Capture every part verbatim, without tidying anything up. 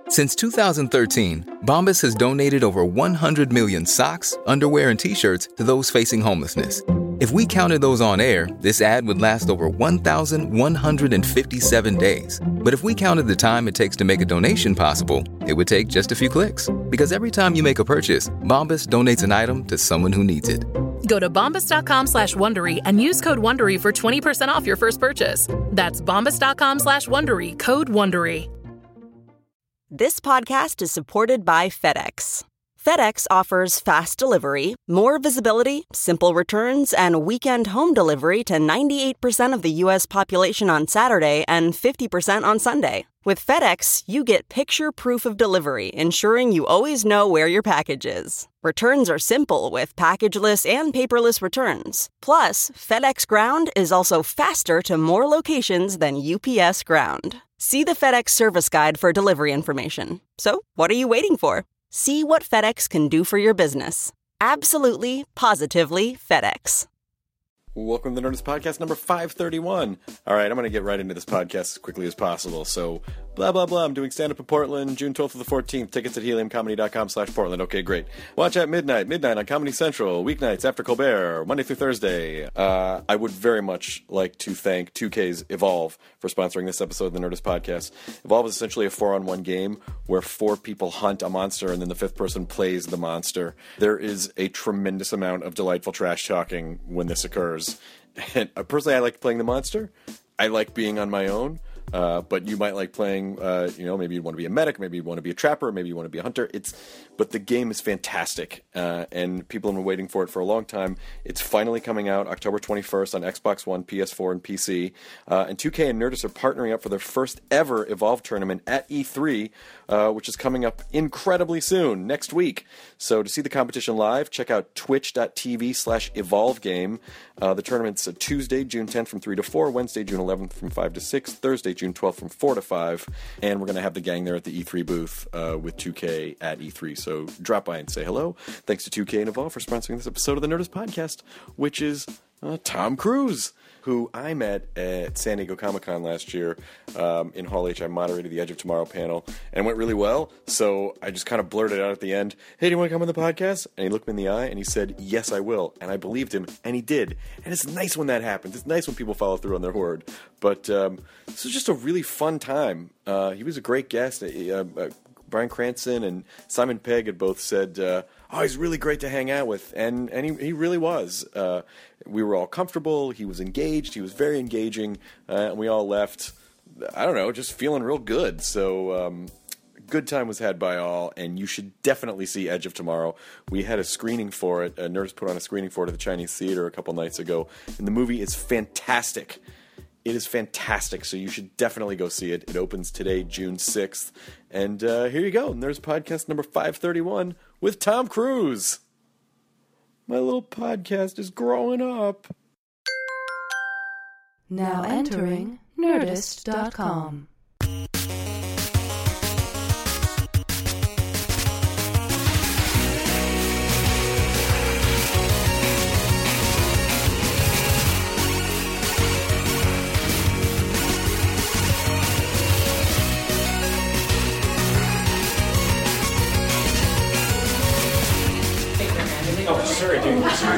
Since two thousand thirteen, Bombas has donated over one hundred million socks, underwear, and T-shirts to those facing homelessness. If we counted those on air, this ad would last over one thousand one hundred fifty-seven days. But if we counted the time it takes to make a donation possible, it would take just a few clicks. Because every time you make a purchase, Bombas donates an item to someone who needs it. Go to bombas.com slash Wondery and use code Wondery for twenty percent off your first purchase. That's bombas.com slash Wondery, code Wondery. This podcast is supported by FedEx. FedEx offers fast delivery, more visibility, simple returns, and weekend home delivery to ninety-eight percent of the U S population on Saturday and fifty percent on Sunday. With FedEx, you get picture proof of delivery, ensuring you always know where your package is. Returns are simple with packageless and paperless returns. Plus, FedEx Ground is also faster to more locations than U P S Ground. See the FedEx service guide for delivery information. So, what are you waiting for? See what FedEx can do for your business. Absolutely, positively FedEx. Welcome to the Nerdist Podcast number five thirty-one. All right, I'm going to get right into this podcast as quickly as possible. So, blah, blah, blah. I'm doing stand-up in Portland, June twelfth to the fourteenth. Tickets at heliumcomedy.com slash Portland. Okay, great. Watch at midnight. Midnight on Comedy Central. Weeknights after Colbert. Monday through Thursday. Uh, I would very much like to thank two K's Evolve for sponsoring this episode of the Nerdist Podcast. Evolve is essentially a four-on-one game where four people hunt a monster and then the fifth person plays the monster. There is a tremendous amount of delightful trash talking when this occurs. And uh, personally, I like playing the monster. I like being on my own. Uh, but you might like playing, uh, you know, maybe you want to be a medic, maybe you want to be a trapper, maybe you want to be a hunter. It's, but the game is fantastic, uh, and people have been waiting for it for a long time. It's finally coming out October twenty-first on Xbox One, P S four, and P C. Uh, and two K and Nerdist are partnering up for their first ever Evolve tournament at E three, uh, which is coming up incredibly soon, next week. So to see the competition live, check out twitch.tv slash Evolve Game. Uh, the tournament's Tuesday, June tenth from three to four, Wednesday, June eleventh from five to six, Thursday, June twelfth from four to five, and we're going to have the gang there at the E three booth uh, with two K at E three. So drop by and say hello. Thanks to two K and Evolve for sponsoring this episode of the Nerdist Podcast, which is uh, Tom Cruise, who I met at San Diego Comic-Con last year. Um, in Hall H, I moderated the Edge of Tomorrow panel, and it went really well, so I just kind of blurted out at the end, hey, do you want to come on the podcast? And he looked me in the eye, and he said, yes, I will. And I believed him, and he did. And it's nice when that happens. It's nice when people follow through on their word. But um, this was just a really fun time. Uh, he was a great guest. Uh, uh, Bryan Cranston and Simon Pegg had both said, uh, oh, he's really great to hang out with. And and he, he really was. Uh, we were all comfortable. He was engaged. He was very engaging. Uh, and we all left, I don't know, just feeling real good. So um, good time was had by all. And you should definitely see Edge of Tomorrow. We had a screening for it. A Nerdist put on a screening for it at the Chinese Theater a couple nights ago. And the movie is fantastic. It is fantastic, so you should definitely go see it. It opens today, June sixth. And uh, here you go. And there's podcast number five thirty-one with Tom Cruise. My little podcast is growing up. Now entering Nerdist dot com. Oh, sorry, dude. Sorry,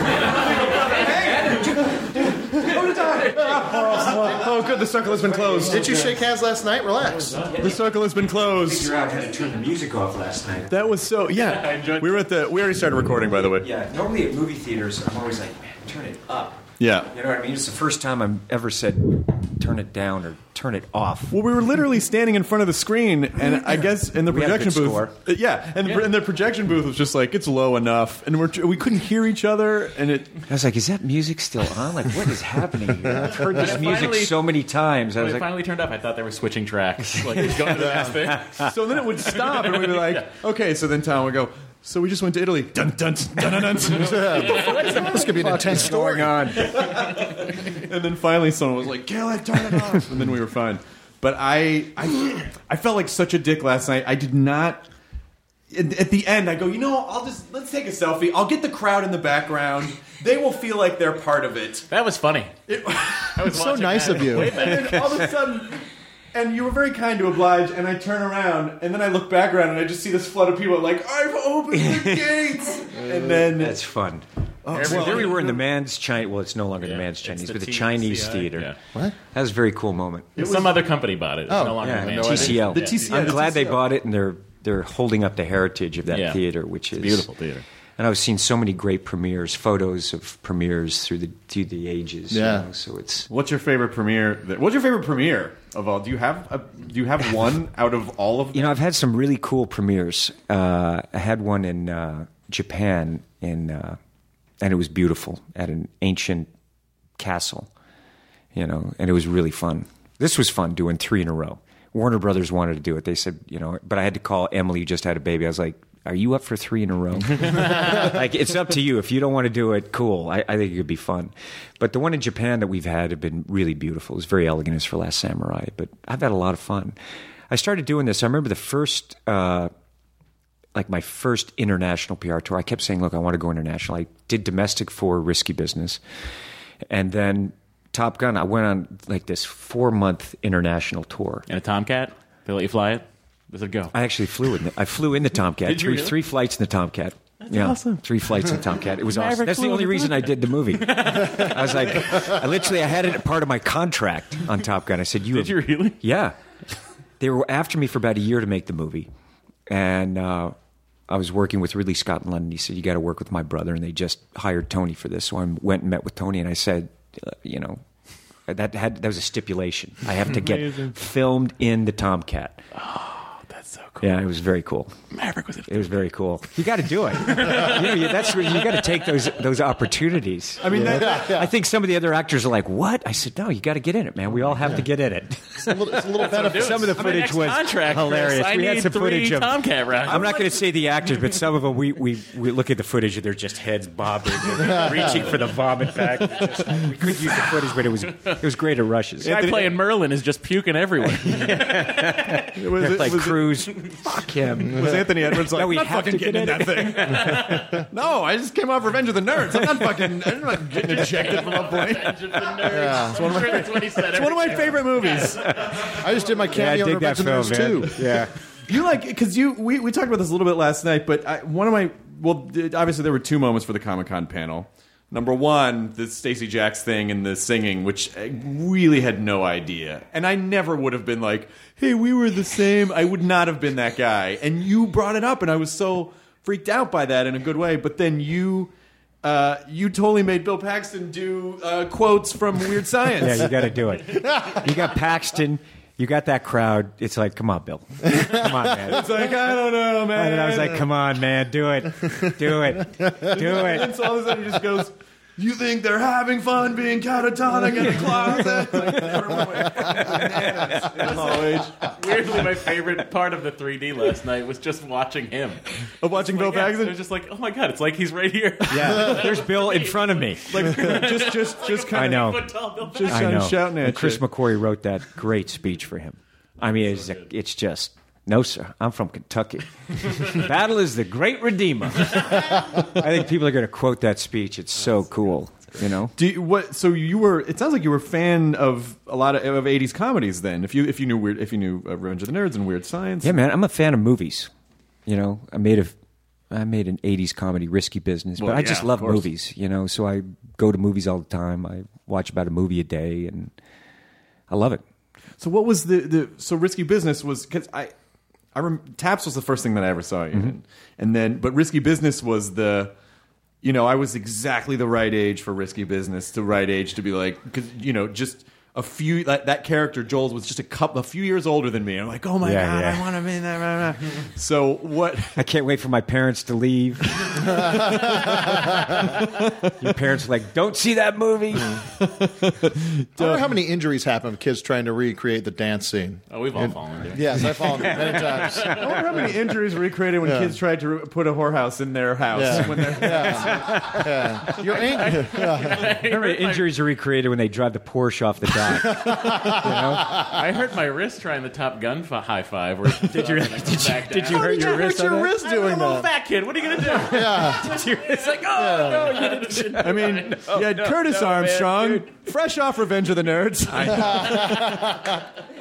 oh, oh, good. The circle has been closed. Did you shake hands last night? Relax. The circle has been closed. Figure out how to turn the music off last night. That was so. Yeah, we were at the. We already started recording, by the way. Yeah. Normally at movie theaters, I'm always like, man, turn it up. Yeah. You know what I mean? It's the first time I've ever said turn it down or turn it off. Well, we were literally standing in front of the screen, and I guess in the We had a projection good booth, score. uh, yeah, and, yeah. and the projection booth was just like it's low enough, and we're, we couldn't hear each other, and it. I was like, is that music still on? Like, what is happening here? I've heard this music finally, so many times. I was when it like, finally turned up, I thought they were switching tracks. Like, it was going to the next thing. So then it would stop, and we'd be like, yeah. okay. So then Tom would go. So we just went to Italy. Dun dun dun dun dun. dun. This could be an intense story. going on? And then finally, someone was like, "Kill it, turn it off," and then we were fine. But I, I, I felt like such a dick last night. I did not. At the end, I go, you know, I'll just let's take a selfie. I'll get the crowd in the background. They will feel like they're part of it. That was funny. It, I was so nice that. of you. And then all of a sudden. And you were very kind to oblige, and I turn around, and then I look back around, and I just see this flood of people like, I've opened the gates! And then... That's fun. Oh, Every- well, there we were in the Man's Chinese... Well, it's no longer Yeah, the Man's it's Chinese, the but the T- Chinese C I, theater. yeah. What? That was a very cool moment. Some other company bought it. It's Oh, no longer Yeah, a man. T C L. The T C L, I'm the glad T C L. they bought it, and they're they're holding up the heritage of that Yeah. theater, which is Beautiful theater. And I've seen so many great premieres, photos of premieres through the through the ages. Yeah. You know, so it's What's your favorite premiere? That, what's your favorite premiere of all? Do you have a, do you have one out of all of them? you know I've had some really cool premieres. Uh, I had one in uh, Japan, in uh, and it was beautiful at an ancient castle. You know, and it was really fun. This was fun doing three in a row. Warner Brothers wanted to do it. They said, you know, but I had to call Emily, who just had a baby. I was like, are you up for three in a row? Like, it's up to you. If you don't want to do it, cool. I, I think it could be fun. But the one in Japan that we've had have been really beautiful. It was very elegant as for Last Samurai. But I've had a lot of fun. I started doing this. I remember the first, uh, like my first international P R tour. I kept saying, look, I want to go international. I did domestic for Risky Business. And then Top Gun, I went on like this four-month international tour. And a Tomcat? They let you fly it? Does it go? I actually flew in the, I flew in the Tomcat. Did you three, really? three flights in the Tomcat. That's yeah, awesome. Three flights in the Tomcat. It was Maverick awesome. That's the flew only in the reason I did the movie. I was like, I literally, I had it part of my contract on Top Gun. I said, "You Did have, you really? Yeah." They were after me for about a year to make the movie, and uh, I was working with Ridley Scott in London. He said, "You got to work with my brother," and they just hired Tony for this. So I went and met with Tony, and I said, uh, "You know." That had that was a stipulation. I have to get filmed in the Tomcat. Oh, that's so cool. Yeah, it was very cool. Maverick was a It was very cool. You got to do it. You know, you, that's where you got to take those those opportunities. I mean, that, I think some of the other actors are like, "What?" I said, "No, you got to get in it, man. We all have to get in it." It's a little, it's a little benefit. Some of the footage was hilarious. I we had need some three footage of. Tomcat rides. I'm not going to say the actors, but some of them, we, we, we look at the footage and they're just heads bobbing, and reaching for the vomit bag. Just, we couldn't use the footage, but it was it was great at rushes. The guy playing Merlin is just puking everywhere. it was, it like was, Cruise, fuck him. was Anthony Edwards like, No, we I'm not have fucking to get getting in in that thing. No, I just came off Revenge of the Nerds. I'm not fucking, I'm not getting ejected from a plane. Yeah. It's one of my, it's one of my favorite movies. I just did my Yeah, I cameo on dig that Revenge of the film, Nerds man. too. Yeah. You like, because you, we, we talked about this a little bit last night, but I, one of my, well, obviously there were two moments for the Comic-Con panel. Number one, the Stacey Jacks thing and the singing, which I really had no idea. And I never would have been like, hey, we were the same. I would not have been that guy. And you brought it up, and I was so freaked out by that in a good way. But then you uh, you totally made Bill Paxton do uh, quotes from Weird Science. Yeah, you got to do it. You got Paxton. You got that crowd. It's like, come on, Bill. Come on, man. It's like, I don't know, man. And I was like, come on, man. Do it. Do it. Do And it. so all of a sudden he just goes, you think they're having fun being catatonic in the closet? Like, everyone went bananas in college. Weirdly, my favorite part of the three D last night was just watching him. Of watching Bill Like, yeah, Paxton? it was just like, oh my god, it's like he's right here. Yeah. There's Bill in front of me. Like, just, just, just kind I of. know. Foot tall Bill Just I kind know. of shouting at And Chris you. McQuarrie wrote that great speech for him. I mean, it's, it's just, no, sir. I'm from Kentucky. Battle is the great redeemer. I think people are going to quote that speech. It's so cool. You know. Do you, what? So you were? It sounds like you were a fan of a lot of, of eighties comedies. Then, if you if you knew weird, if you knew uh, Revenge of the Nerds and Weird Science. Yeah, man. I'm a fan of movies. You know, I made a, I made an eighties comedy, Risky Business, but Well, I yeah, just of love course. movies. You know, so I go to movies all the time. I watch about a movie a day, and I love it. So what was the, the so Risky Business was because I I rem, Taps was the first thing that I ever saw you Mm-hmm. in, and then but Risky Business was the. You know, I was exactly the right age for Risky Business, the right age to be like, because you know, just a few that, that character Joel was just a couple, a few years older than me. I'm like, oh my Yeah, god, yeah. I want to be that. So what? I can't wait for my parents to leave. Your parents are like, don't see that movie. I wonder how many injuries happen with kids trying to recreate the dance scene. Oh, we've all fallen there. Yes, I've fallen many times. I wonder how many injuries were recreated when Yeah. kids tried to re- put a whorehouse in their house. Yeah. When they're, Yeah. Yeah. Your aunt, Remember, injuries are recreated when they drive the Porsche off the dock. I hurt my wrist trying the Top Gun f- high five. Where did you? Did you? Did you hurt your wrist? hurt on your that? wrist I'm doing a little that. fat kid. What are you gonna do? Yeah. It's like, oh no, you didn't. I mean, you had Curtis no, man, Armstrong, fresh off Revenge of the Nerds.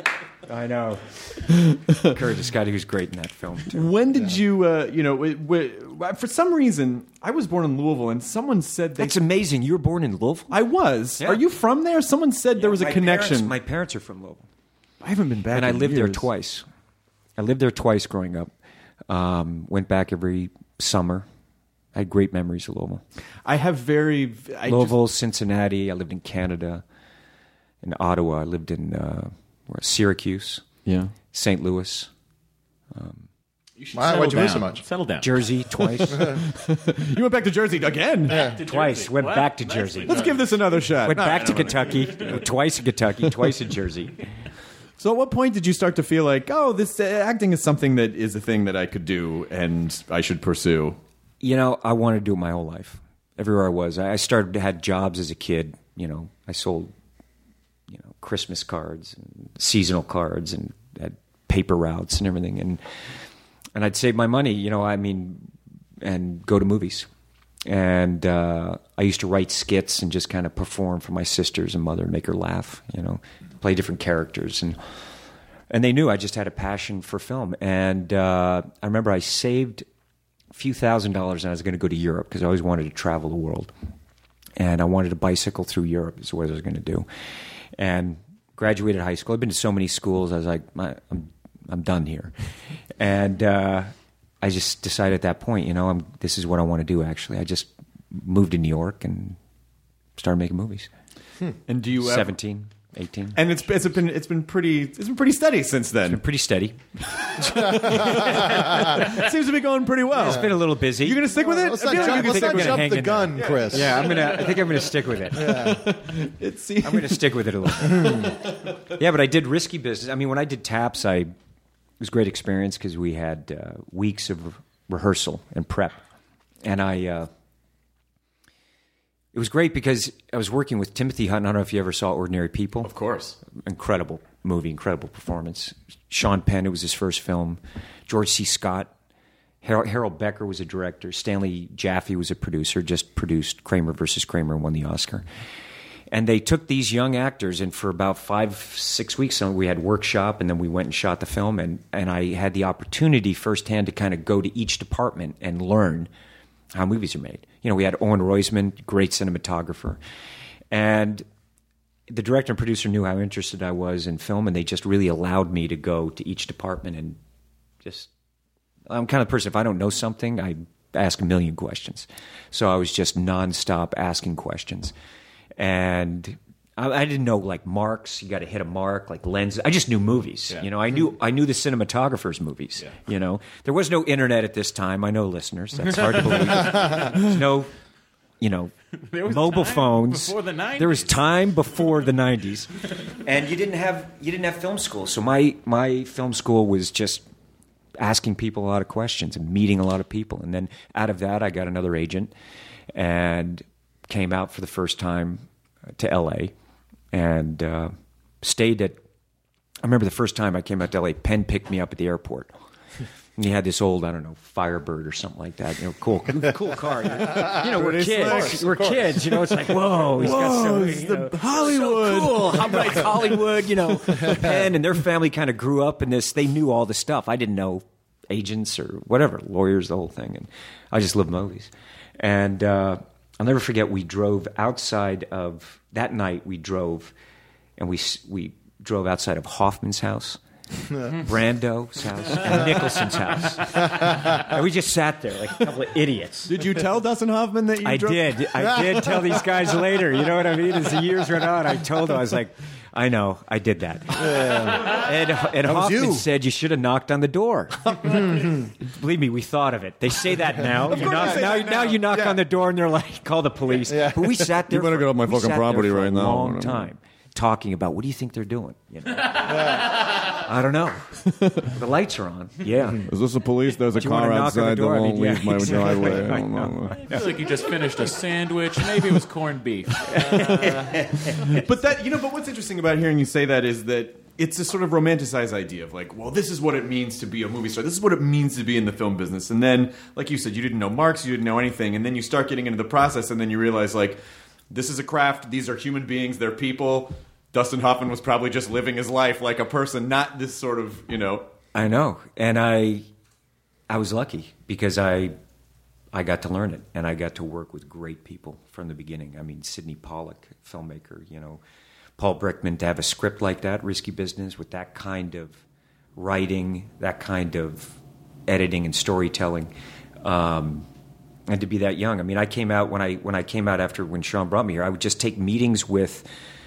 I know. Curtis Scott, he was great in that film too. When did yeah. you, uh, you know, it, it, for some reason, I was born in Louisville, and someone said they, that's amazing. You were born in Louisville? I was. Yeah. Are you from there? Someone said yeah, there was a my connection. Parents, my parents are from Louisville. I haven't been back, and in I lived years. there twice. I lived there twice growing up. Um, went back every summer. I had great memories of Louisville. I have very I Louisville, just, Cincinnati. I lived in Canada, in Ottawa. I lived in uh, where, Syracuse, yeah, Saint Louis. Um, you should Why would you down. move so much? Settle down. Jersey twice. You went back to Jersey again. Yeah. To Twice. Jersey. Went What? back to Nicely Jersey. done. Let's give this another shot. Went No, back I to don't wanna- Kentucky. Twice in Kentucky. Twice in Jersey. So at what point did you start to feel like, oh, this uh, acting is something that is a thing that I could do and I should pursue? You know, I wanted to do it my whole life. Everywhere I was. I started had jobs as a kid. You know, I sold, you know, Christmas cards and seasonal cards and had paper routes and everything. And and I'd save my money, you know, I mean, and go to movies. And uh, I used to write skits and just kind of perform for my sisters and mother and make her laugh, you know, play different characters. And and they knew I just had a passion for film. And uh, I remember I saved few thousand dollars and I was going to go to Europe because I always wanted to travel the world. And I wanted to bicycle through Europe is what I was going to do. And graduated high school. I've been to so many schools. I was like, I'm I'm done here. And uh, I just decided at that point, you know, I'm, this is what I want to do actually. I just moved to New York and started making movies. Hmm. And do you ever, seventeen, eighteen And it's it's been it's been pretty it's been pretty steady since then. It's been pretty steady. It seems to be going pretty well. It's been a little busy. You gonna stick with it? Let's I not feel like jump, you let's can not stick jump hang the in gun, there. Chris. Yeah, I'm gonna. I think I'm gonna stick with it. with it. It seems I'm going to stick with it a little bit. Yeah, but I did risky business. I mean, when I did Taps, I it was a great experience because we had uh, weeks of rehearsal and prep, and I. Uh, it was great because I was working with Timothy Hutton. I don't know if you ever saw Ordinary People. Of course, incredible movie, incredible performance. Sean Penn, it was his first film. George C. Scott, Harold, Harold Becker was a director. Stanley Jaffe was a producer. Just produced Kramer versus Kramer and won the Oscar. And they took these young actors, and for about five, six weeks, we had workshop, and then we went and shot the film. And, and I had the opportunity firsthand to kind of go to each department and learn how movies are made. You know, we had Owen Roisman, great cinematographer. And the director and producer knew how interested I was in film, and they just really allowed me to go to each department and just... I'm the kind of person, if I don't know something, I ask a million questions. So I was just nonstop asking questions. And I, I didn't know, like, marks. You got to hit a mark, like lenses. I just knew movies. Yeah. You know, I knew I knew the cinematographer's movies. Yeah. You know, there was no internet at this time. I know, listeners. That's hard to believe. There's no, you know, There was mobile time phones. before the nineties. There was time before the nineties, and you didn't have you didn't have film school. So my my film school was just asking people a lot of questions and meeting a lot of people. And then out of that, I got another agent and came out for the first time to L A and uh, stayed at, I remember the first time I came out to L A, Penn picked me up at the airport. And he had this old, I don't know, Firebird or something like that. You know, cool, cool car. You know, we're Pretty kids. slick. We're kids. You know, it's like, whoa, he's got so, it's you the know, Hollywood. So cool. How about Hollywood? You know, Penn and their family kind of grew up in this. They knew all the stuff. I didn't know agents or whatever, lawyers, the whole thing. And I just loved movies. And uh, I'll never forget. We drove outside of that night. We drove, and we we drove outside of Hoffman's house. Brando's house and Nicholson's house, and we just sat there like a couple of idiots. Did you tell Dustin Hoffman that you I drove? did. I did tell these guys later. You know what I mean? As the years went on, I told them, I was like, I know, I did that. Yeah. And, and Hoffman you. said you should have knocked on the door. Believe me, we thought of it. They say that now. You course knock, they say now, that now now. you knock Yeah. on the door and they're like, call the police. Yeah. But we sat there. You better for, get off my we fucking sat there property for right a now. long time, talking about what do you think they're doing. You know? I don't know. The lights are on. Yeah. Is this the police? There's a Do you wanna car knock on the outside that door? I won't mean, yeah, leave my exactly. driveway. I I don't know. I feel like you just finished a sandwich. Maybe it was corned beef. But that, you know, but what's interesting about hearing you say that is that it's a sort of romanticized idea of like, well, this is what it means to be a movie star. This is what it means to be in the film business. And then, like you said, you didn't know marks, you didn't know anything. And then you start getting into the process and then you realize like, this is a craft. These are human beings. They're people. Dustin Hoffman was probably just living his life like a person, not this sort of, you know. I know, and I, I was lucky because I, I got to learn it, and I got to work with great people from the beginning. I mean, Sidney Pollack, filmmaker, you know, Paul Brickman, to have a script like that, Risky Business, with that kind of writing, that kind of editing and storytelling, um, and to be that young. I mean, I came out when I when I came out after when Sean brought me here, I would just take meetings with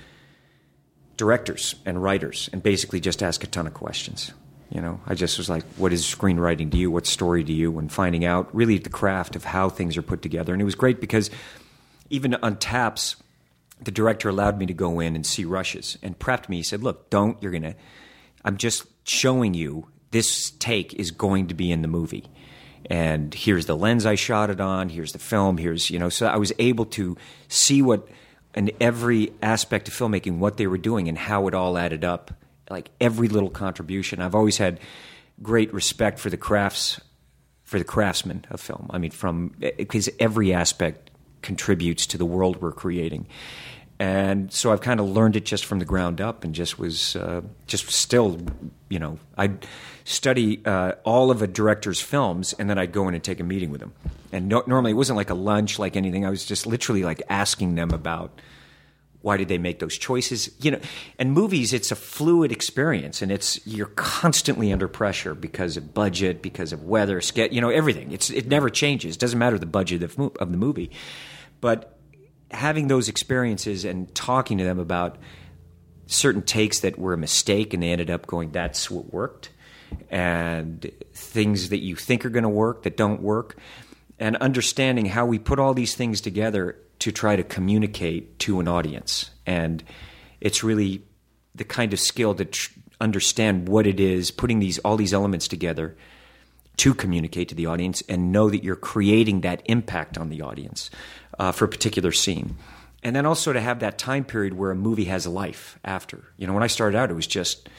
directors and writers and basically just ask a ton of questions. You know, I just was like, what is screenwriting to you? What story to you? And finding out really the craft of how things are put together. And it was great because even on Taps, the director allowed me to go in and see rushes and prepped me. He said, look, don't, you're going to, I'm just showing you this take is going to be in the movie. And here's the lens I shot it on. Here's the film. Here's, you know, so I was able to see what, in every aspect of filmmaking, what they were doing and how it all added up. Like every little contribution. I've always had great respect for the crafts, for the craftsmen of film. I mean, from, because every aspect contributes to the world we're creating. And so I've kind of learned it just from the ground up and just was, uh, just still, you know, I'd study uh, all of a director's films and then I'd go in and take a meeting with them. And no, normally it wasn't like a lunch, like anything. I was just literally like asking them about why did they make those choices? You know, and movies, it's a fluid experience, and it's you're constantly under pressure because of budget, because of weather, ske- you know, everything. It's it never changes. It doesn't matter the budget of, of the movie, but having those experiences and talking to them about certain takes that were a mistake and they ended up going, that's what worked, and things that you think are going to work that don't work, and understanding how we put all these things together to try to communicate to an audience. And it's really the kind of skill to tr- understand what it is, putting these all these elements together to communicate to the audience and know that you're creating that impact on the audience uh, for a particular scene. And then also to have that time period where a movie has a life after. You know, when I started out, it was just,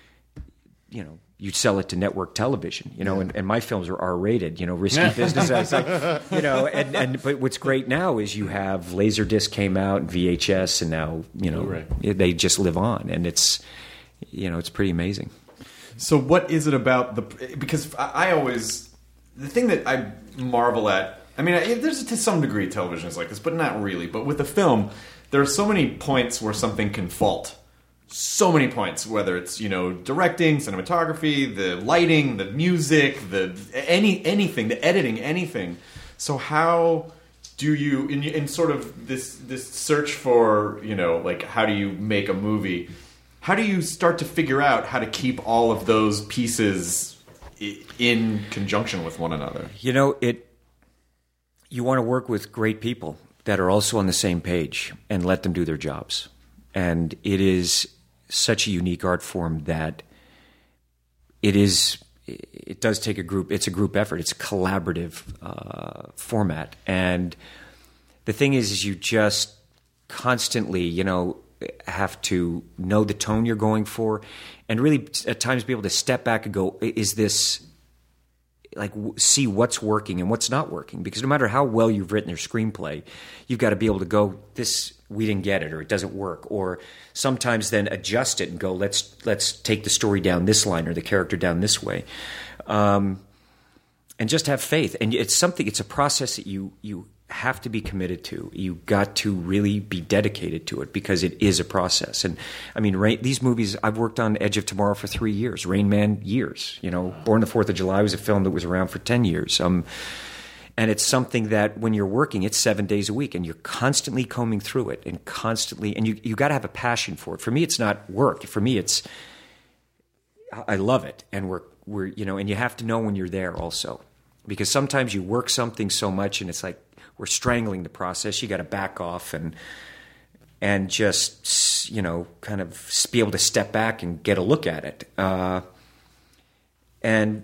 you know, you'd sell it to network television, you know, yeah. and, and my films are R-rated, you know, Risky Business. I was like, you know, and, and but what's great now is you have Laserdisc came out and V H S, and now, you know, right. they just live on, and it's, you know, it's pretty amazing. So what is it about the, because I, I always, the thing that I marvel at, I mean, I, there's to some degree television is like this, but not really. But with the film, there are so many points where something can fault. So many points, whether it's, you know, directing, cinematography, the lighting, the music, the any anything, the editing, anything. So how do you, in, in sort of this this search for, you know, like how do you make a movie? How do you start to figure out how to keep all of those pieces in conjunction with one another? You know, it. You want to work with great people that are also on the same page and let them do their jobs. And it is such a unique art form that it is, it does take a group, it's a group effort, it's a collaborative uh, format. And the thing is, is you just constantly, you know, have to know the tone you're going for and really at times be able to step back and go, is this, like, see what's working and what's not working? Because no matter how well you've written your screenplay, you've got to be able to go, this, we didn't get it, or it doesn't work, or sometimes then adjust it and go, let's let's take the story down this line or the character down this way, um, and just have faith. And it's something, it's a process that you you have to be committed to. You got to really be dedicated to it because it is a process. And I mean, Rain, these movies, I've worked on Edge of Tomorrow for three years, Rain Man years. You know, Born the Fourth of July was a film that was around for ten years. Um, And it's something that when you're working, it's seven days a week, and you're constantly combing through it and constantly, and you you got to have a passion for it. For me, it's not work. For me, it's I love it, and we're we're you know, and you have to know when you're there also, because sometimes you work something so much, and it's like we're strangling the process. You got to back off and and just you know, kind of be able to step back and get a look at it, uh, and.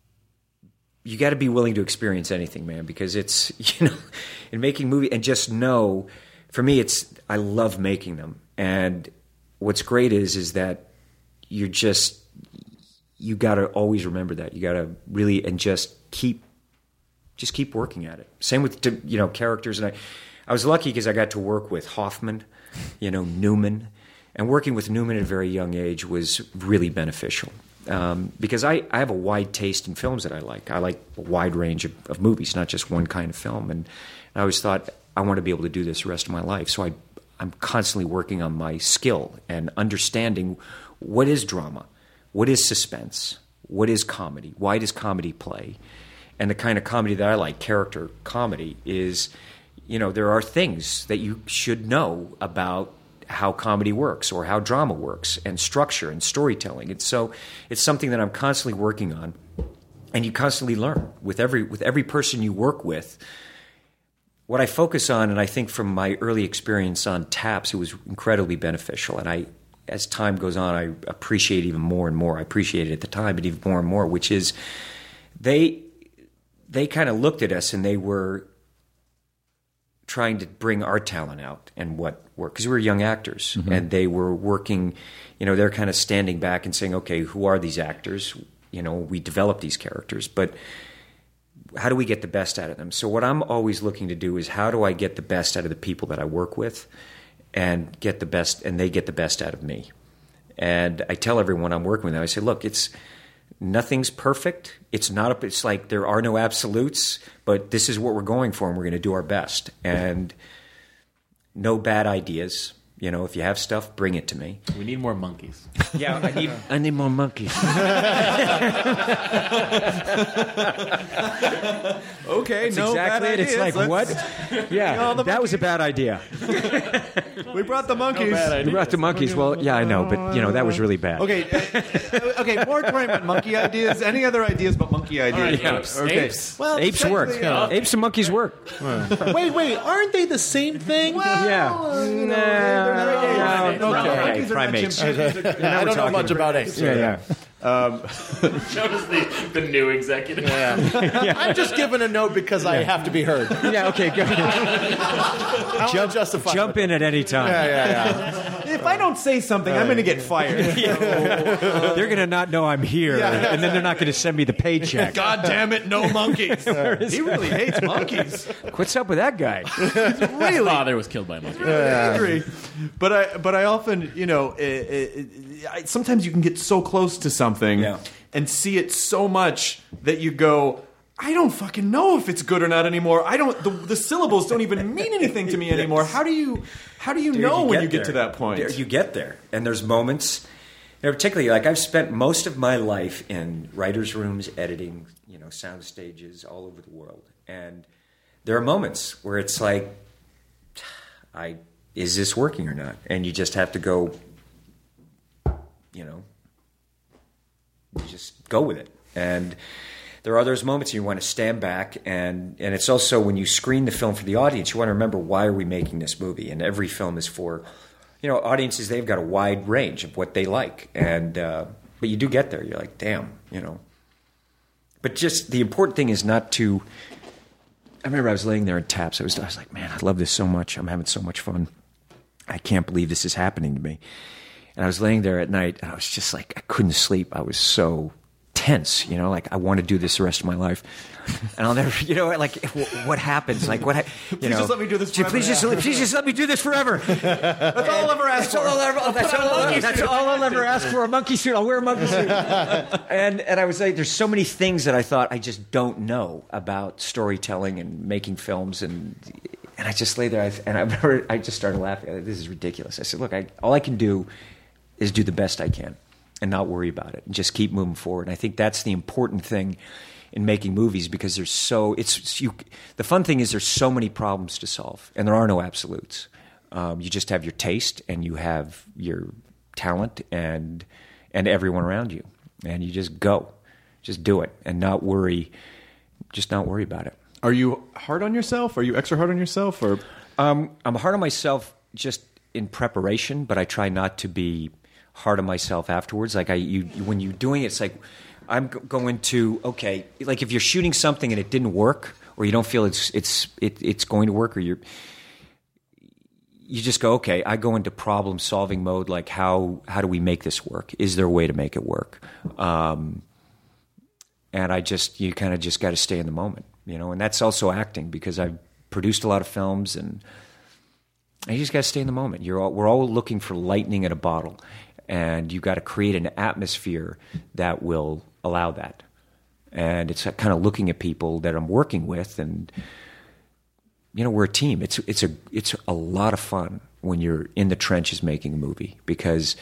You got to be willing to experience anything, man, because it's, you know, in making movies, and just know, for me, it's, I love making them. And what's great is, is that you're just, you got to always remember that. You got to really, and just keep, just keep working at it. Same with, you know, characters. And I, I was lucky because I got to work with Hoffman, you know, Newman, And working with Newman at a very young age was really beneficial. Um, because I, I have a wide taste in films that I like. I like a wide range of, of movies, not just one kind of film. And I always thought, I want to be able to do this the rest of my life. So I, I'm constantly working on my skill and understanding what is drama, what is suspense, what is comedy, why does comedy play? And the kind of comedy that I like, character comedy, is, you know, there are things that you should know about how comedy works or how drama works and structure and storytelling. And so it's something that I'm constantly working on, and you constantly learn with every with every person you work with. What I focus on, and I think from my early experience on Taps, it was incredibly beneficial. And I, as time goes on, I appreciate even more and more. I appreciated it at the time, but even more and more, which is they they kind of looked at us and they were trying to bring our talent out and what worked, because we were young actors, mm-hmm. and they were working, you know, they're kind of standing back and saying, okay, who are these actors? You know, we develop these characters, but how do we get the best out of them? So what I'm always looking to do is, how do I get the best out of the people that I work with and get the best, and they get the best out of me? And I tell everyone I'm working with them, I say, look, it's nothing's perfect. It's not. A, it's like there are no absolutes, but this is what we're going for, and we're going to do our best. And no bad ideas. You know, if you have stuff, bring it to me. We need more monkeys. Yeah, I need. I need more monkeys. Okay, That's no exactly bad it. It's ideas. like, Let's- what? Yeah, that was a bad idea. We brought the monkeys. You brought the monkeys. Well, yeah, I know, but you know that was really bad. Okay, uh, okay. Moratorium on monkey ideas. Any other ideas but monkey ideas? right, apes. Okay. Apes. Well, Apes work. technically, uh, Apes and monkeys work. Wait, wait, aren't they the same thing? Yeah. you know, No, they're not apes. no, Okay, okay, monkeys are not primates. chimpanzees. I don't know talking- much about apes. Yeah, yeah. Notice the, the new executive. I'm just giving a note because I have to be heard. Yeah, okay, go ahead. I want to justify. Jump in at any time. Yeah, yeah, yeah. If I don't say something, I'm going to get fired. They're going to not know I'm here, and then they're not going to send me the paycheck. God damn it, no monkeys. He really hates monkeys. What's up with that guy? His father was killed by a monkey. Angry. But I, but I often, you know, it, it, I, sometimes you can get so close to something Yeah. and see it so much that you go, I don't fucking know if it's good or not anymore. I don't. The, the syllables don't even mean anything to me anymore. How do you, how do you Dude, know when get you get there. to that point? There- You get there, and there's moments. You know, particularly, like I've spent most of my life in writers' rooms, editing, you know, sound stages all over the world, and there are moments where it's like, I is this working or not? And you just have to go, you know, you just go with it. And there are those moments you want to stand back, and, and it's also when you screen the film for the audience, you want to remember, why are we making this movie? And every film is for, you know, audiences, they've got a wide range of what they like. And uh, but you do get there. You're like, damn, you know. But just the important thing is not to, I remember I was laying there in Taps. I was, I was like, man, I love this so much. I'm having so much fun. I can't believe this is happening to me. And I was laying there at night, and I was just like, I couldn't sleep. I was so tense, you know, like I want to do this the rest of my life. And I'll never, you know, like what happens? Like what, you Please know, just let me do this forever. Please just, please just let me do this forever. That's all I'll ever ask That's all I'll ever, that's all, that's all I'll ever ask for, a monkey suit. I'll wear a monkey suit. And, and I was like, there's so many things that I thought I just don't know about storytelling and making films. And, and I just lay there, and I remember I just started laughing. This is ridiculous. I said, look, I, all I can do is do the best I can and not worry about it and just keep moving forward. And I think that's the important thing in making movies, because there's so it's you. The fun thing is there's so many problems to solve, and there are no absolutes. Um, you just have your taste, and you have your talent, and and everyone around you, and you just go, just do it, and not worry, just not worry about it. Are you hard on yourself? Are you extra hard on yourself? Or um, I'm hard on myself just in preparation, but I try not to be hard on myself afterwards. Like I, you, when you're doing it, it's like I'm g- going to okay. Like if you're shooting something and it didn't work, or you don't feel it's it's it, it's going to work, or you're you just go okay. I go into problem solving mode. Like how how do we make this work? Is there a way to make it work? Um, and I just you kind of just got to stay in the moment, you know. And that's also acting, because I've produced a lot of films, and And you just got to stay in the moment. You're all, we're all looking for lightning in a bottle, and you've got to create an atmosphere that will allow that. And it's kind of looking at people that I'm working with, and you know, we're a team. It's it's a it's a lot of fun when you're in the trenches making a movie, because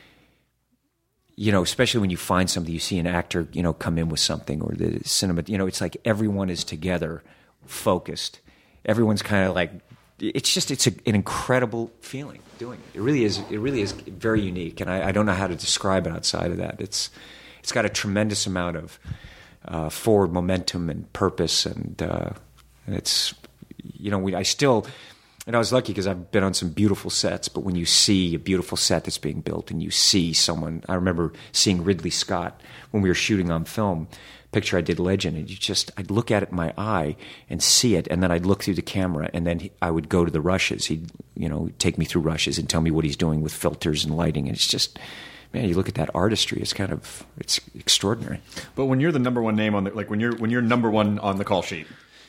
you know, especially when you find something, you see an actor, you know, come in with something, or the cinema, you know, it's like everyone is together, focused. Everyone's kind of like. It's just it's a, an incredible feeling doing it. It really is. It really is very unique, and I, I don't know how to describe it outside of that. It's it's got a tremendous amount of uh, forward momentum and purpose, and, uh, and it's you know we I still and I was lucky because I've been on some beautiful sets. But when you see a beautiful set that's being built, and you see someone, I remember seeing Ridley Scott when we were shooting on film. Picture I did Legend, and you just I'd look at it in my eye and see it, and then I'd look through the camera, and then he, I would go to the rushes. He'd you know take me through rushes and tell me what he's doing with filters and lighting, and it's just man, you look at that artistry, it's kind of it's extraordinary. But when you're the number one name on the like when you're when you're number one on the call sheet,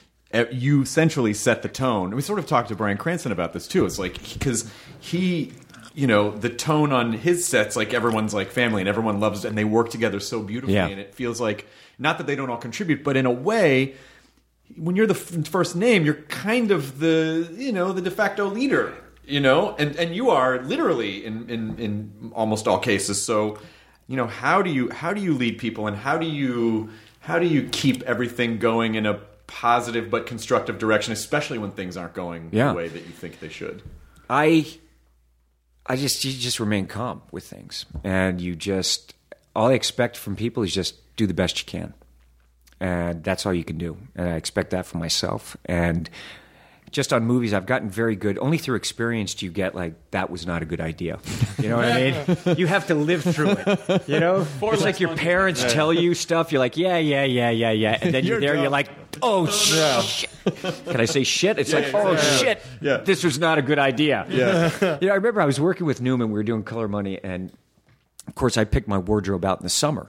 you essentially set the tone. And we sort of talked to Bryan Cranston about this too. It's like because he. You know, the tone on his sets, like everyone's like family and everyone loves it, and they work together so beautifully. Yeah. And it feels like, not that they don't all contribute, but in a way, when you're the f- first name, you're kind of the, you know, the de facto leader, you know, and, and you are literally in, in, in almost all cases. So, you know, how do you, how do you lead people, and how do you, how do you keep everything going in a positive but constructive direction, especially when things aren't going Yeah. the way that you think they should? I. I just you just remain calm with things, and you just all I expect from people is just do the best you can, and that's all you can do. And I expect that from myself. And just on movies, I've gotten very good. Only through experience do you get like that was not a good idea. You know what I mean? You have to live through it. You know, it's like your parents tell you stuff. You're like, yeah, yeah, yeah, yeah, yeah, and then you're, you're there. Dumb. You're like, oh yeah. shit. Can I say shit? It's yeah, like, yeah, oh yeah. shit. Yeah. This was not a good idea. Yeah. You know, I remember I was working with Newman. We were doing Color Money, and of course, I picked my wardrobe out in the summer,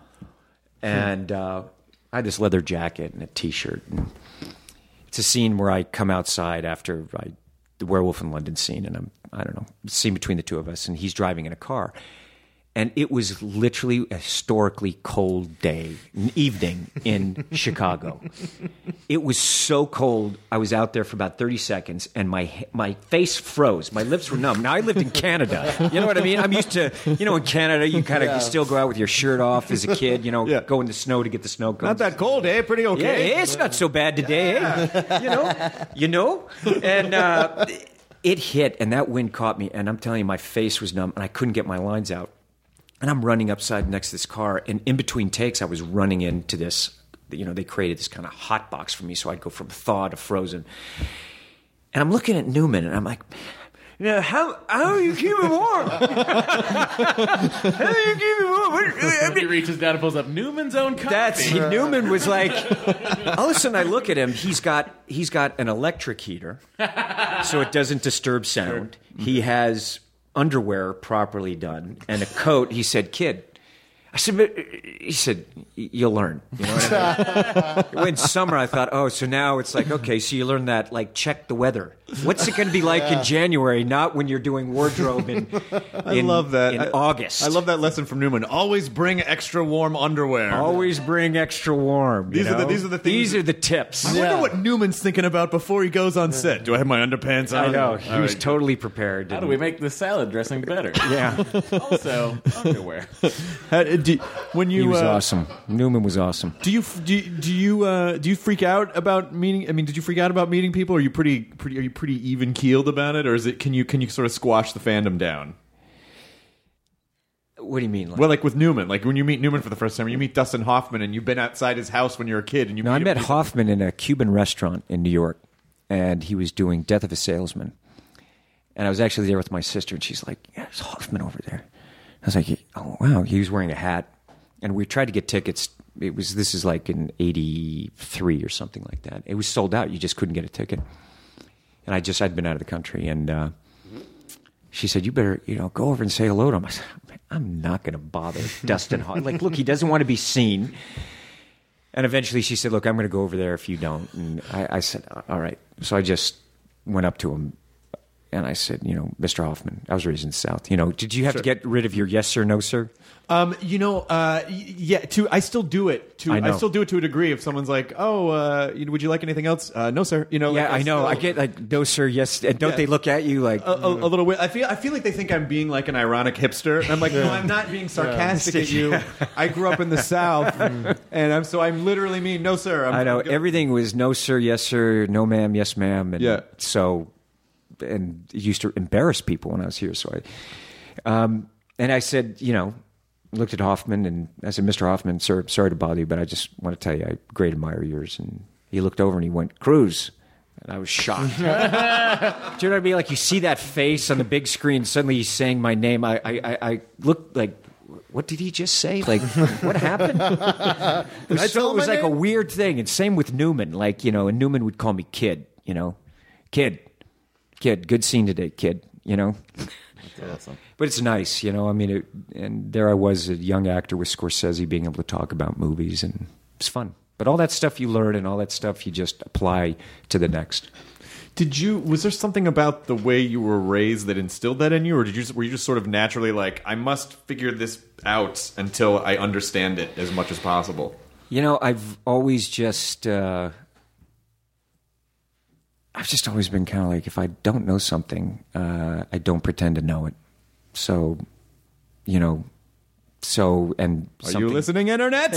and uh, I had this leather jacket and a T-shirt. And it's a scene where I come outside after I, the Werewolf in London scene, and I'm I don't know, scene between the two of us, and he's driving in a car. And it was literally a historically cold day, an evening in Chicago. It was so cold. I was out there for about thirty seconds, and my my face froze. My lips were numb. Now, I lived in Canada. You know what I mean? I'm used to, you know, in Canada, you kind of yeah. still go out with your shirt off as a kid, you know, yeah. go in the snow to get the snow cones. Not that cold, eh? Pretty okay. Yeah, it's not so bad today, yeah. eh? You know? You know? And uh, it hit, and that wind caught me, and I'm telling you, my face was numb, and I couldn't get my lines out. And I'm running upside next to this car, and in between takes, I was running into this, you know, they created this kind of hot box for me, so I'd go from thaw to frozen. And I'm looking at Newman, and I'm like, you know, how how are you keeping warm? How are you keeping warm? What, he reaches down and pulls up Newman's own coffee. That's he, Newman was like. All of a sudden, I look at him. He's got he's got an electric heater, so it doesn't disturb sound. Sure. He has underwear properly done and a coat. He said, "Kid." I said, but, he said, you'll learn. You know what I mean? When summer, I thought, oh, so now it's like, okay, so you learn that, like, check the weather. What's it going to be like yeah. in January, not when you're doing wardrobe in, I in, love that. in I, August. I love that lesson from Newman. Always bring extra warm underwear. Always bring extra warm. These, you know? are, the, these are the things. These are the tips. I yeah. wonder what Newman's thinking about before he goes on set. Do I have my underpants on? I know. He All was right. totally prepared. How do we make the salad dressing better? Yeah. Also, underwear. How, do, when you, he was uh, awesome. Newman was awesome. Do you do you, do you uh, do you freak out about meeting? I mean, did you freak out about meeting people? Are you pretty pretty? Are you pretty even keeled about it, or is it? Can you can you sort of squash the fandom down? What do you mean? Like? Well, like with Newman, like when you meet Newman for the first time, you meet Dustin Hoffman, and you've been outside his house when you're a kid, and you. No, meet I met him. Hoffman in a Cuban restaurant in New York, and he was doing Death of a Salesman, and I was actually there with my sister, and she's like, "Yeah, there's Hoffman over there." I was like, "Oh wow!" He was wearing a hat, and we tried to get tickets. It was this is like in eighty-three or something like that. It was sold out. You just couldn't get a ticket. And I just I'd been out of the country, and uh, she said, "You better, you know, go over and say hello to him." I said, "I'm not going to bother Dustin Hoffman. Like, look, he doesn't want to be seen." And eventually, she said, "Look, I'm going to go over there if you don't." And I, I said, "All right." So I just went up to him, And I said, you know, Mister Hoffman, I was raised in the South. You know, did you have sure. to get rid of your yes sir, no sir? Um, you know, uh, yeah. To I still do it. To I, I still do it to a degree. If someone's like, "Oh, uh, would you like anything else?" Uh, no, sir. You know. Yeah, like, I, I know. Still, I get like, "No, sir." Yes, and don't yeah. they look at you like a, a, a little bit? I feel. I feel like they think I'm being like an ironic hipster. And I'm like, no, I'm not being sarcastic yeah. at you. I grew up in the South, and I'm so I'm literally mean. No, sir. I'm, I know I'm everything was no, sir, yes, sir, no, ma'am, yes, ma'am, and yeah. so. And it used to embarrass people when I was here. So I, um, and I said, you know, looked at Hoffman and I said, Mister Hoffman, sir, sorry to bother you, but I just want to tell you, I great admire yours. And he looked over and he went, Cruise. And I was shocked. Do you know what I mean? Like you see that face on the big screen, suddenly he's saying my name. I, I, I looked like, what did he just say? Like, what happened? It was, so, it was like name? a weird thing. And same with Newman. Like, you know, and Newman would call me kid, you know, kid. Kid, good scene today, kid, you know? That's awesome. But it's nice, you know? I mean, it, and there I was, a young actor with Scorsese, being able to talk about movies, and it's fun. But all that stuff you learn and all that stuff you just apply to the next. Did you, was there something about the way you were raised that instilled that in you? Or did you, were you just sort of naturally like, I must figure this out until I understand it as much as possible? You know, I've always just... Uh, I've just always been kind of like, if I don't know something, uh, I don't pretend to know it. So, you know, so, and Are you listening, Internet?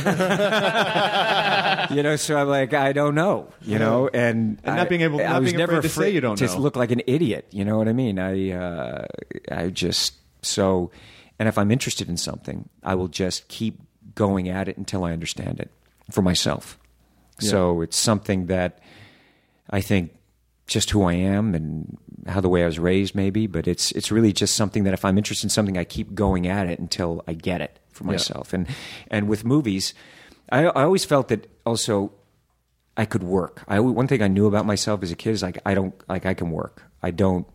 Yeah. You know, so I'm like, I don't know, you know, and, and not being able, not I was being never afraid to say you don't just know. look like an idiot, you know what I mean? I, uh, I just, so, and if I'm interested in something, I will just keep going at it until I understand it for myself. Yeah. So it's something that, I think just who I am and how the way I was raised maybe, but it's it's really just something that if I'm interested in something, I keep going at it until I get it for myself. Yeah. And and with movies, I, I always felt that also I could work. I one thing I knew about myself as a kid is like I don't like I can work. I don't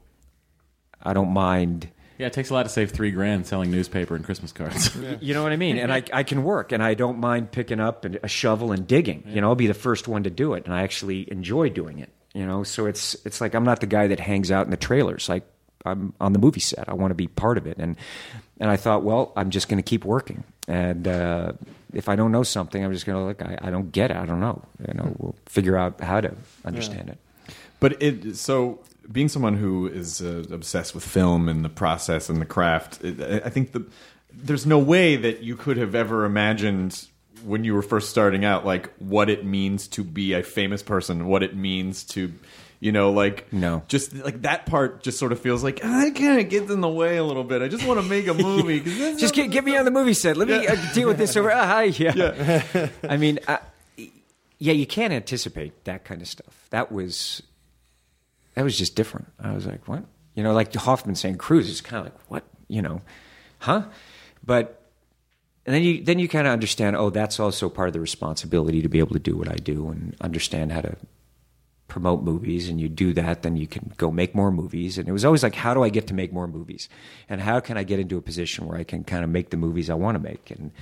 I don't mind. Yeah, it takes a lot to save three grand selling newspaper and Christmas cards. Yeah. You know what I mean? And I, I can work, and I don't mind picking up a shovel and digging. Yeah. You know, I'll be the first one to do it, and I actually enjoy doing it. You know, so it's it's like I'm not the guy that hangs out in the trailers. Like I'm on the movie set. I want to be part of it. And and I thought, well, I'm just going to keep working. And uh, if I don't know something, I'm just going to look. I, I don't get it. I don't know. You know, we'll figure out how to understand yeah. it. But it so. Being someone who is uh, obsessed with film and the process and the craft, it, I think the, there's no way that you could have ever imagined when you were first starting out, like what it means to be a famous person, what it means to, you know, like no, just like that part just sort of feels like I kind of get in the way a little bit. I just want to make a movie. Cause just get, get me on the movie set. Let me yeah. uh, deal with this over. Uh, hi, yeah. yeah. I mean, uh, yeah, you can't anticipate that kind of stuff. That was. That was just different. I was like, what? You know, like Hoffman saying Cruise is kind of like, what? You know, huh? But and then you then you kind of understand, oh, that's also part of the responsibility to be able to do what I do and understand how to promote movies. And you do that, then you can go make more movies. And it was always like, how do I get to make more movies? And how can I get into a position where I can kind of make the movies I want to make and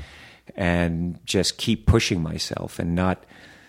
and just keep pushing myself and not,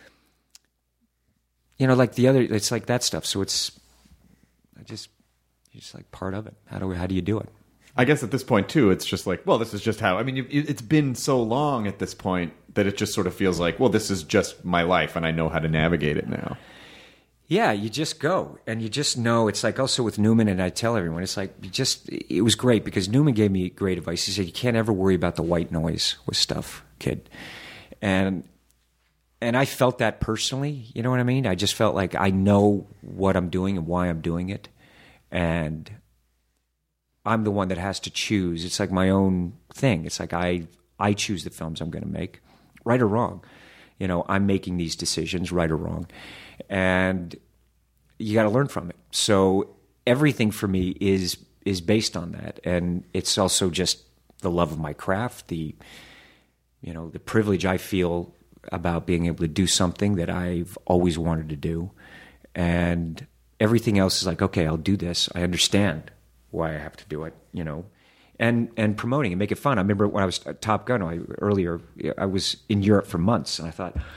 you know, like the other, it's like that stuff. So it's, I just, it's just like part of it. How do we, how do you do it? I guess at this point too, it's just like, well, this is just how. I mean, you, it's been so long at this point that it just sort of feels like, well, this is just my life, and I know how to navigate it now. Yeah, you just go, and you just know. It's like also with Newman, and I tell everyone, it's like you just. It was great because Newman gave me great advice. He said, "You can't ever worry about the white noise with stuff, kid," and. And I felt that personally, you know what I mean? I just felt like I know what I'm doing and why I'm doing it. And I'm the one that has to choose. It's like my own thing. It's like I I choose the films I'm going to make, right or wrong. You know, I'm making these decisions, right or wrong. And you got to learn from it. So everything for me is is based on that. And it's also just the love of my craft, the, you know, the privilege I feel about being able to do something that I've always wanted to do. And everything else is like, okay, I'll do this. I understand why I have to do it, you know, and, and promoting and make it fun. I remember when I was at Top Gun I, earlier, I was in Europe for months and I thought,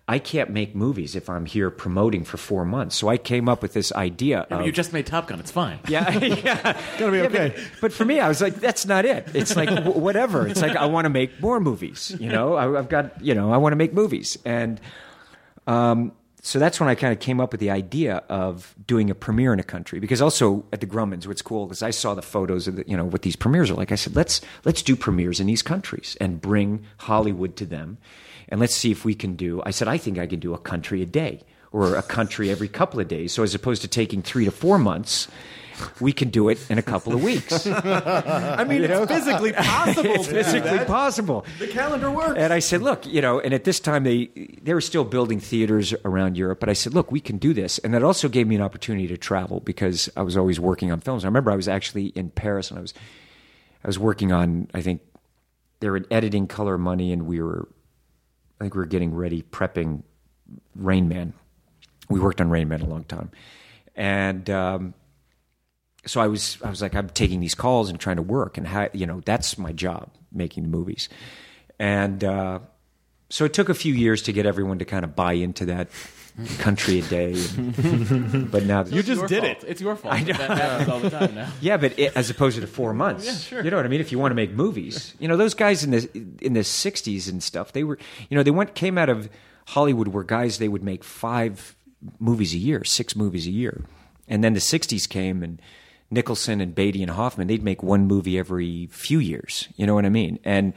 I can't make movies if I'm here promoting for four months. So I came up with this idea Yeah, of... but you just made Top Gun. It's fine. Yeah, yeah. Gonna be Yeah, okay. But, but for me, I was like, that's not it. It's like, w- whatever. It's like, I want to make more movies, you know? I, I've got, you know, I want to make movies. And um, so that's when I kind of came up with the idea of doing a premiere in a country. Because also at the Grummans, what's cool is I saw the photos of, the, you know, what these premieres are like. I said, let's let's do premieres in these countries and bring Hollywood to them. And let's see if we can do, I said, I think I can do a country a day or a country every couple of days. So as opposed to taking three to four months, we can do it in a couple of weeks. I mean, it's physically possible. It's to do physically that. possible. The calendar works. And I said, look, you know, and at this time they they were still building theaters around Europe, but I said, look, we can do this. And that also gave me an opportunity to travel because I was always working on films. I remember I was actually in Paris and I was I was working on, I think they were editing Color Money, and we were I think we were getting ready, prepping Rain Man. We worked on Rain Man a long time. And um, so I was I was like, I'm taking these calls and trying to work. And, how, you know, that's my job, making the movies. And uh, so it took a few years to get everyone to kind of buy into that country a day. And, but now... You just Your did fault. it. It's your fault. That happens all the time now. Yeah, but it, as opposed to four months, Yeah, sure. You know what I mean? If you want to make movies, you know, those guys in the in the sixties and stuff, they were, you know, they went came out of Hollywood where guys they would make five movies a year, six movies a year, and then the sixties came and Nicholson and Beatty and Hoffman, they'd make one movie every few years. You know what I mean? And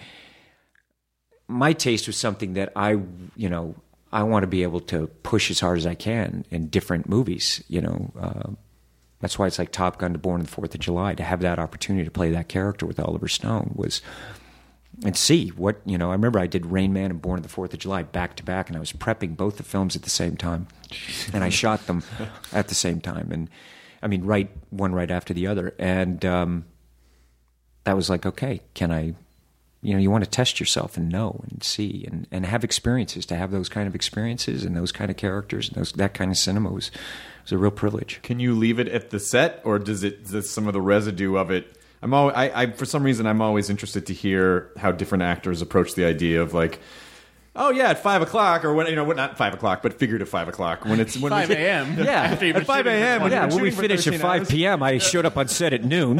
my taste was something that I, you know, I want to be able to push as hard as I can in different movies, you know. Uh, that's why it's like Top Gun to Born on the Fourth of July. To have that opportunity to play that character with Oliver Stone was, and see what, you know, I remember I did Rain Man and Born on the Fourth of July back to back, and I was prepping both the films at the same time. And I shot them at the same time. And I mean, right, one right after the other. And um, that was like, okay, can I, you know, you want to test yourself and know and see and, and have experiences. To have those kind of experiences and those kind of characters and those that kind of cinema was, was a real privilege. Can you leave it at the set, or does it does some of the residue of it? I'm always, I, I for some reason I'm always interested to hear how different actors approach the idea of like, oh yeah, at five o'clock or when you know what not five o'clock but figured at five o'clock when it's when five we, a.m. Yeah. After you've been At five shooting for a.m. twenty Yeah, I've when been we shooting for finished at thirteen five hours. p.m., I showed up on set at noon.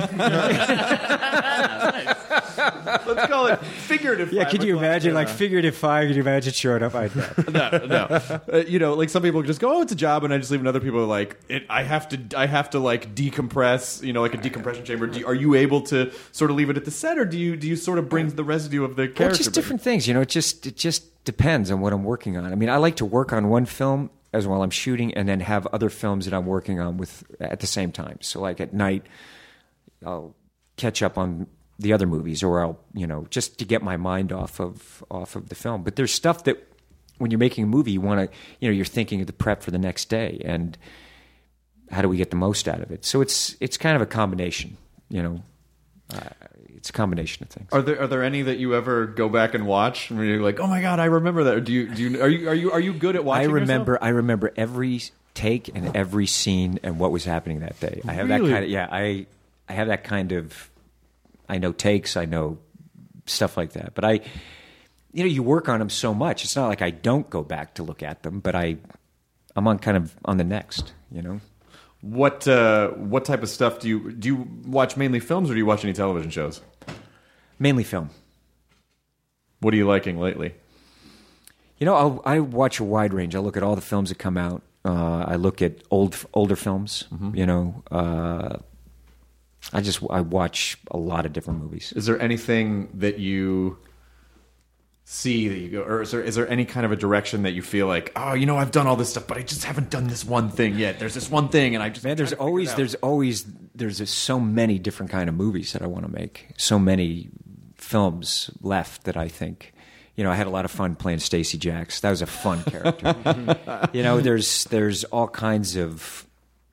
Let's call it figurative. Yeah, five could you o'clock. imagine, Yeah. like, figurative five, could you imagine showing up? I no, no. Uh, you know, like some people just go, "Oh, it's a job," and I just leave. And other people are like, it, "I have to, I have to like decompress." You know, like a decompression chamber. Do, are you able to sort of leave it at the set, or do you do you sort of bring the residue of the character? Well, it's just different things, you know. It just it just depends on what I'm working on. I mean, I like to work on one film as while I'm shooting, and then have other films that I'm working on with at the same time. So, like at night, I'll catch up on the other movies, or I'll, you know, just to get my mind off of off of the film. But there's stuff that when you're making a movie, you want to, you know, you're thinking of the prep for the next day and how do we get the most out of it. So it's it's kind of a combination, you know. Uh, it's a combination of things. Are there are there any that you ever go back and watch and you're like, oh my god, I remember that? Or do you do you are you are you are you good at watching? I remember yourself? I remember every take and every scene and what was happening that day. I have Really? that kind of yeah. I I have that kind of. I know takes. I know stuff like that. But I, you know, you work on them so much. It's not like I don't go back to look at them, but I, I'm on kind of on the next. You know. What uh, what type of stuff do you do? You watch mainly films, or do you watch any television shows? Mainly film. What are you liking lately? You know, I'll, I watch a wide range. I look at all the films that come out. Uh, I look at old older films. Mm-hmm. You know. Uh, I just I watch a lot of different movies. Is there anything that you see that you go, or is there is there any kind of a direction that you feel like, oh, you know, I've done all this stuff, but I just haven't done this one thing yet. There's this one thing, and I just man. There's always there's always there's just so many different kind of movies that I want to make. So many films left that I think. You know, I had a lot of fun playing Stacey Jacks. That was a fun character. You know, there's there's all kinds of.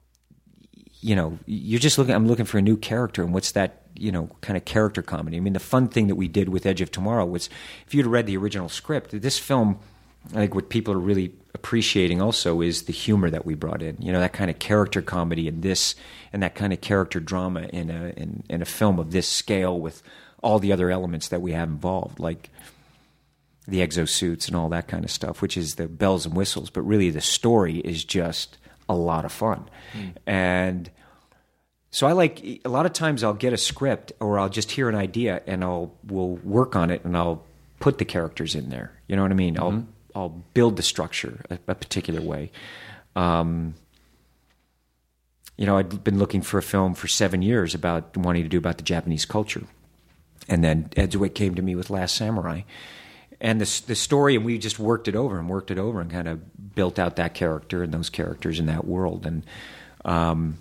You know, you're just looking. I'm looking for a new character, and what's that? You know, kind of character comedy. I mean, the fun thing that we did with Edge of Tomorrow was, if you'd read the original script, this film, I think what people are really appreciating also is the humor that we brought in. You know, that kind of character comedy in this, and that kind of character drama in a in, in a film of this scale with all the other elements that we have involved. Like, the exosuits and all that kind of stuff, which is the bells and whistles. But really, the story is just a lot of fun. Mm. And so I like, a lot of times I'll get a script or I'll just hear an idea and I'll we'll work on it and I'll put the characters in there. You know what I mean? Mm-hmm. I'll I'll build the structure a, a particular way. Um, you know, I'd been looking for a film for seven years about wanting to do about the Japanese culture. And then Ed Zwick came to me with Last Samurai. And the, the story, and we just worked it over and worked it over and kind of built out that character and those characters in that world. And um,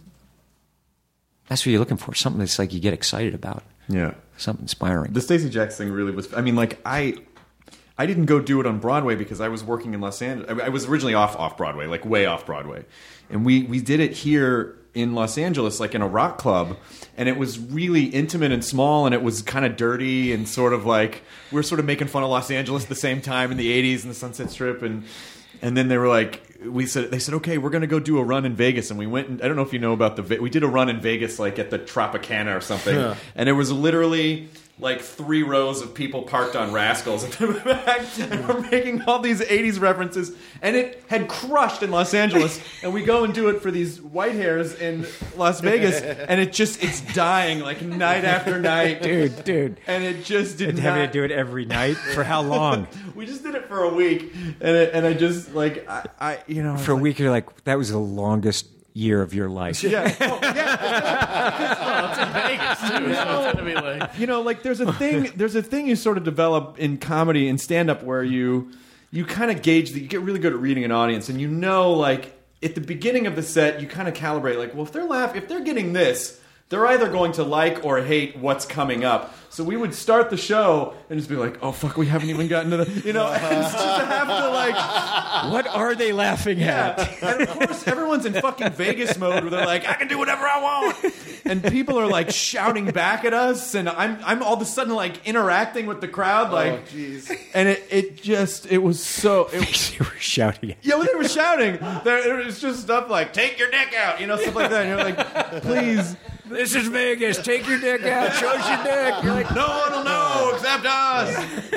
that's what you're looking for, something that's like you get excited about. Yeah. Something inspiring. The Stacey Jacks thing really was, I mean, like, I I didn't go do it on Broadway because I was working in Los Angeles. I was originally off off Broadway, like way off Broadway. And we, we did it here in Los Angeles, like in a rock club, and it was really intimate and small, and it was kind of dirty and sort of like we were sort of making fun of Los Angeles at the same time in the eighties and the Sunset Strip, and and then they were like, we said they said okay, we're going to go do a run in Vegas, and we went. And, I don't know if you know about the we did a run in Vegas like at the Tropicana or something, yeah. And it was literally like three rows of people parked on Rascals in the back, and we're making all these eighties references, and it had crushed in Los Angeles, and we go and do it for these white hairs in Las Vegas, and it just, it's dying like night after night. Dude, dude. And it just did and not. Having to do it every night? For how long? We just did it for a week, and it, and I just, like, I, I you know. For a like, week, you're like, that was the longest year of your life. Yeah. Oh, yeah. Well, it's in Vegas too, so it's gonna be like, you know, like there's a thing. There's a thing you sort of develop in comedy and stand up where you you kind of gauge that you get really good at reading an audience, and you know, like at the beginning of the set, you kind of calibrate, like, well, if they're laugh, if they're getting this, they're either going to like or hate what's coming up. So we would start the show and just be like, oh, fuck, we haven't even gotten to the, you know, and just to have to, like... What are they laughing yeah. at? And, of course, everyone's in fucking Vegas mode where they're like, I can do whatever I want. And people are, like, shouting back at us, and I'm I'm all of a sudden, like, interacting with the crowd, like... Oh, jeez. And it, it just, it was so... It, you were shouting at yeah, well, they were shouting. There, it was just stuff like, take your dick out, you know, stuff like that. And you're like, please... This is Vegas. Take your dick out. Show us your dick. You're like, no one will know except us.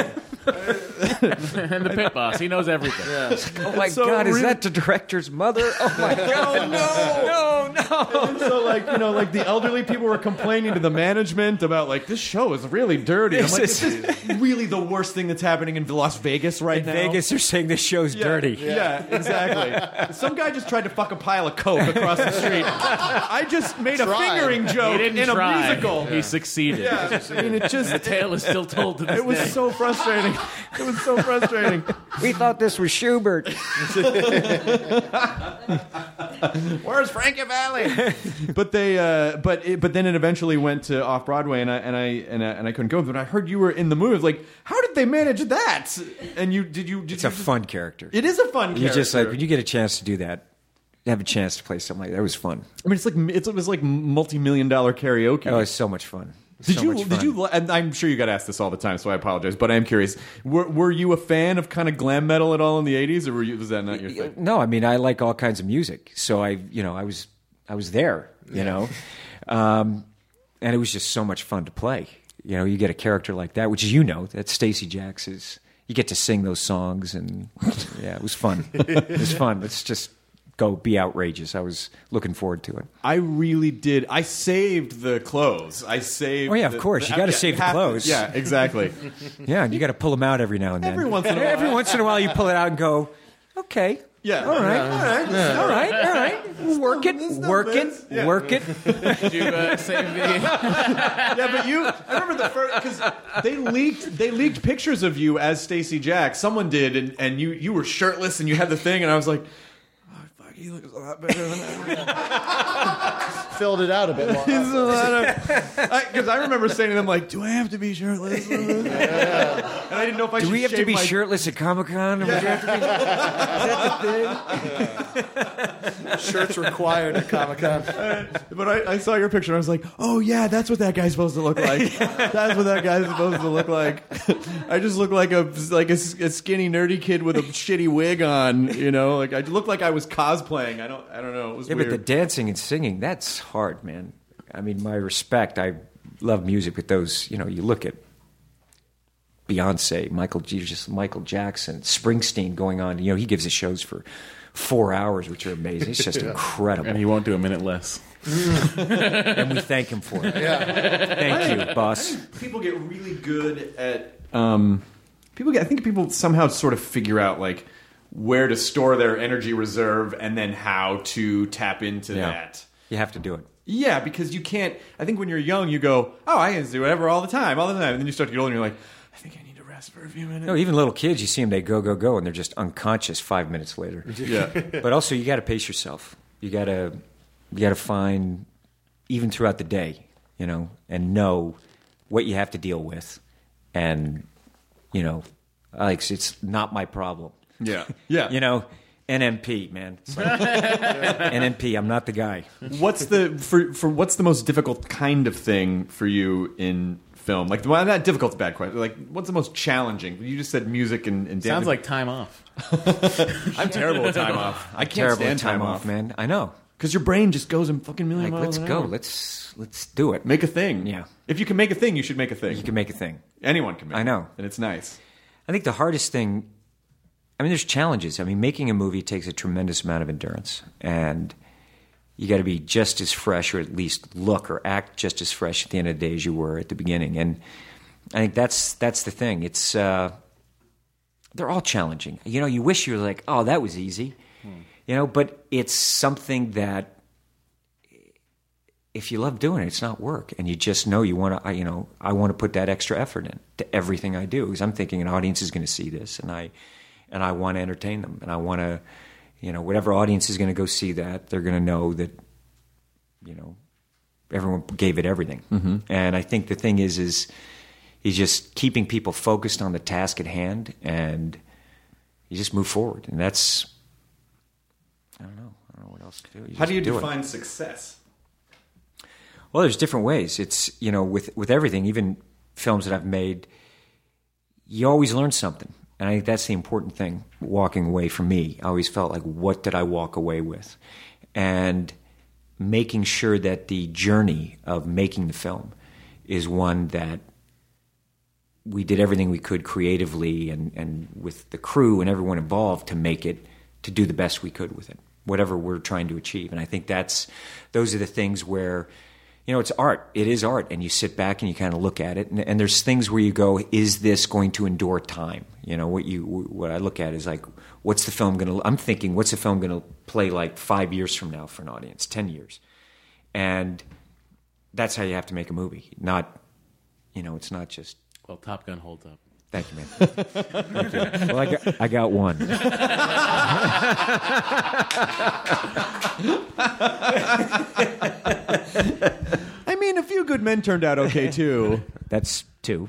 And the pit boss, he knows everything. Yeah. oh my so God, is really- that the director's mother? Oh my God, no, no, no. And so, like, you know, like the elderly people were complaining to the management about, like, this show is really dirty. I'm This like, is- this is really the worst thing that's happening in Las Vegas right In now. Vegas, they're saying this show's Yeah, dirty. Yeah, exactly. Some guy just tried to fuck a pile of coke across the street. I just made a Tried. fingering He joke didn't in try. a musical. He succeeded. Yeah, I mean, it just The tale is still told to this it was day. so frustrating. It was so frustrating. We thought this was Schubert. Where's Frankie Valley? But they, uh, but it, but then it eventually went to off Broadway, and I and I and I, and I couldn't go. But I heard you were in the movie. I was like, how did they manage that? And you did you? Did It's you a just- fun character. It is a fun character. You just like when you get a chance to do that, have a chance to play something like that. It was fun. I mean, it's like it's, it was like multi-million dollar karaoke. Oh, it was so much fun. Did so you? much Did fun. you? And I'm sure you got asked this all the time, so I apologize. But I am curious. Were, were you a fan of kind of glam metal at all in the eighties, or were you, was that not your thing? No, I mean I like all kinds of music, so I, you know, I was, I was there, you know, um, and it was just so much fun to play. You know, you get a character like that, which is, you know, that Stacey Jacks is. You get to sing those songs, and yeah, it was fun. It was fun. Let's just go be outrageous. I was looking forward to it. I really did. I saved the clothes. I saved. Oh, yeah, of the- course. You gotta save the have to- clothes. Yeah, exactly. Yeah, and you got to pull them out every now and then. Every once in a while. Every once in a while, you pull it out and go, okay. Yeah. All right. All right. All right. All right. Work it. It's no Work it. Vince. Yeah. Work it. Did you uh, save the... Yeah, but you. I remember the first because they leaked. They leaked pictures of you as Stacey Jack. Someone did, and, and you you were shirtless and you had the thing, and I was like, oh fuck, he looks a lot better than that. Filled it out a bit more. He's a lot because I, I remember saying to them like, "Do I have to be shirtless?" And I didn't know if I Do should we have to shave be my- shirtless at Comic Con? Is that the thing? Shirts required at Comic Con. But I, I saw your picture and I was like, oh yeah, that's what that guy's supposed to look like. That's what that guy's supposed to look like. I just look like a like a, a skinny nerdy kid with a shitty wig on, you know. Like I looked like I was cosplaying. I don't I don't know. It was Yeah, weird. but the dancing and singing, that's hard, man. I mean, my respect. I love music, but those, you know, you look at Beyonce, Michael just Michael Jackson, Springsteen going on. You know, he gives his shows for four hours, which are amazing. It's just incredible. And he won't do a minute less. And we thank him for it. Yeah. Thank you, boss. People get really good at. Um, people get. I think people somehow sort of figure out like where to store their energy reserve and then how to tap into Yeah. that. You have to do it. Yeah, because you can't. I think when you're young, you go, "Oh, I can do whatever all the time, all the time," and then you start to get older, and you're like, "I think I need to rest for a few minutes." No, even little kids, you see them, they go, go, go, and they're just unconscious five minutes later. Yeah. But also, you got to pace yourself. You got to, you got to find, even throughout the day, you know, and know what you have to deal with, and you know, like it's not my problem. Yeah, yeah. You know, N M P, man. It's like, N M P, I'm not the guy. What's the for for what's the most difficult kind of thing for you in film? Like, well, not difficult, bad question. Like, what's the most challenging? You just said music and, and Sounds dance. like time off. I'm terrible at time off. I can't Terrible stand time, time off, man. I know. because your brain just goes a fucking million Like, miles let's an go. hour. Let's let's do it. Make a thing. Yeah. If you can make a thing, you should make a thing. You can make a thing. Anyone can make. I know. it. And it's nice. I think the hardest thing, I mean, there's challenges. I mean, making a movie takes a tremendous amount of endurance, and you got to be just as fresh, or at least look or act just as fresh at the end of the day as you were at the beginning. And I think that's that's the thing. It's uh, they're all challenging. You know, you wish you were like, oh, that was easy, hmm. you know, but it's something that if you love doing it, it's not work, and you just know you want to. You know, I want to put that extra effort in to everything I do, because I'm thinking an audience is going to see this, and I and I want to entertain them, and I want to, you know, whatever audience is going to go see that, they're going to know that, you know, everyone gave it everything. Mm-hmm. And I think the thing is, is is just keeping people focused on the task at hand, and you just move forward, and that's I don't know, I don't know what else to do. You How do you do define it. success? Well, there's different ways. It's, you know, with, with everything, even films that I've made, you always learn something. And I think that's the important thing, walking away from me. I always felt like, what did I walk away with? And making sure that the journey of making the film is one that we did everything we could creatively and, and with the crew and everyone involved to make it, to do the best we could with it, whatever we're trying to achieve. And I think that's, those are the things where, you know, it's art. It is art. And you sit back and you kind of look at it. And, and there's things where you go, is this going to endure time? You know, what you what I look at is like, what's the film going to, I'm thinking, what's the film going to play like five years from now for an audience, ten years? And that's how you have to make a movie. Not, you know, it's not just. Well, Top Gun holds up. Thank you, man. Thank you. Well, I got, I got one. I mean, a few good men turned out okay too. That's two.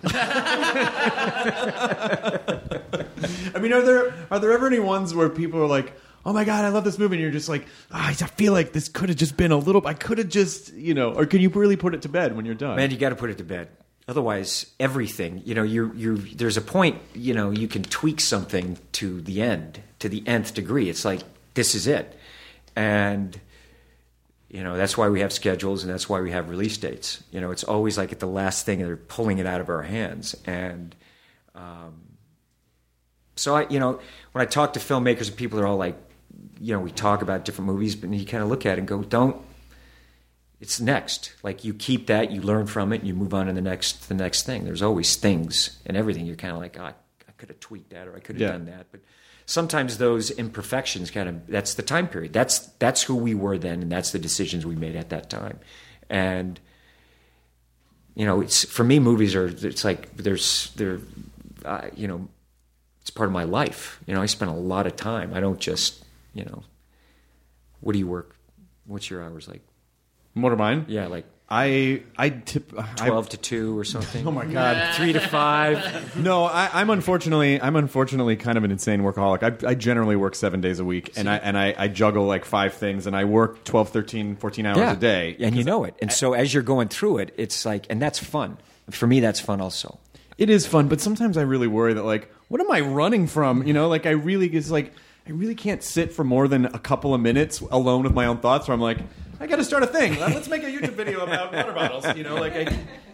I mean, are there are there ever any ones where people are like, "Oh my god, I love this movie," and you're just like, oh, "I feel like this could have just been a little. I could have just, you know," or can you really put it to bed when you're done? Man, you got to put it to bed. Otherwise, everything, you know, you you there's a point, you know, you can tweak something to the end, to the nth degree. It's like, this is it. And, you know, that's why we have schedules, and that's why we have release dates. You know, it's always like at the last thing, they're pulling it out of our hands. And um, so, I, you know, when I talk to filmmakers and people are all like, you know, we talk about different movies, but you kind of look at it and go, don't, it's next. Like, you keep that, you learn from it, and you move on to the next the next thing. There's always things and everything. You're kind of like, oh, I, I could have tweaked that, or I could have Yeah. done that. But sometimes those imperfections kind of, that's the time period. That's that's who we were then, and that's the decisions we made at that time. And, you know, it's for me, movies are, it's like, there's, they're, uh, you know, it's part of my life. You know, I spend a lot of time. I don't just, you know, what do you work? What's your hours like? What are mine? Yeah, like I I tip twelve to two or something. Oh my god, three to five. No, I, I'm unfortunately I'm unfortunately kind of an insane workaholic. I, I generally work seven days a week, and I and I, I juggle like five things, and I work twelve, thirteen, fourteen hours Yeah, a day. and you know it. And so as you're going through it, it's like, and that's fun. For me, that's fun also. It is fun, but sometimes I really worry that, like, what am I running from? You know, like, I really it's like I really can't sit for more than a couple of minutes alone with my own thoughts, where I'm like, I got to start a thing. Let's make a YouTube video about water bottles. You know, like I,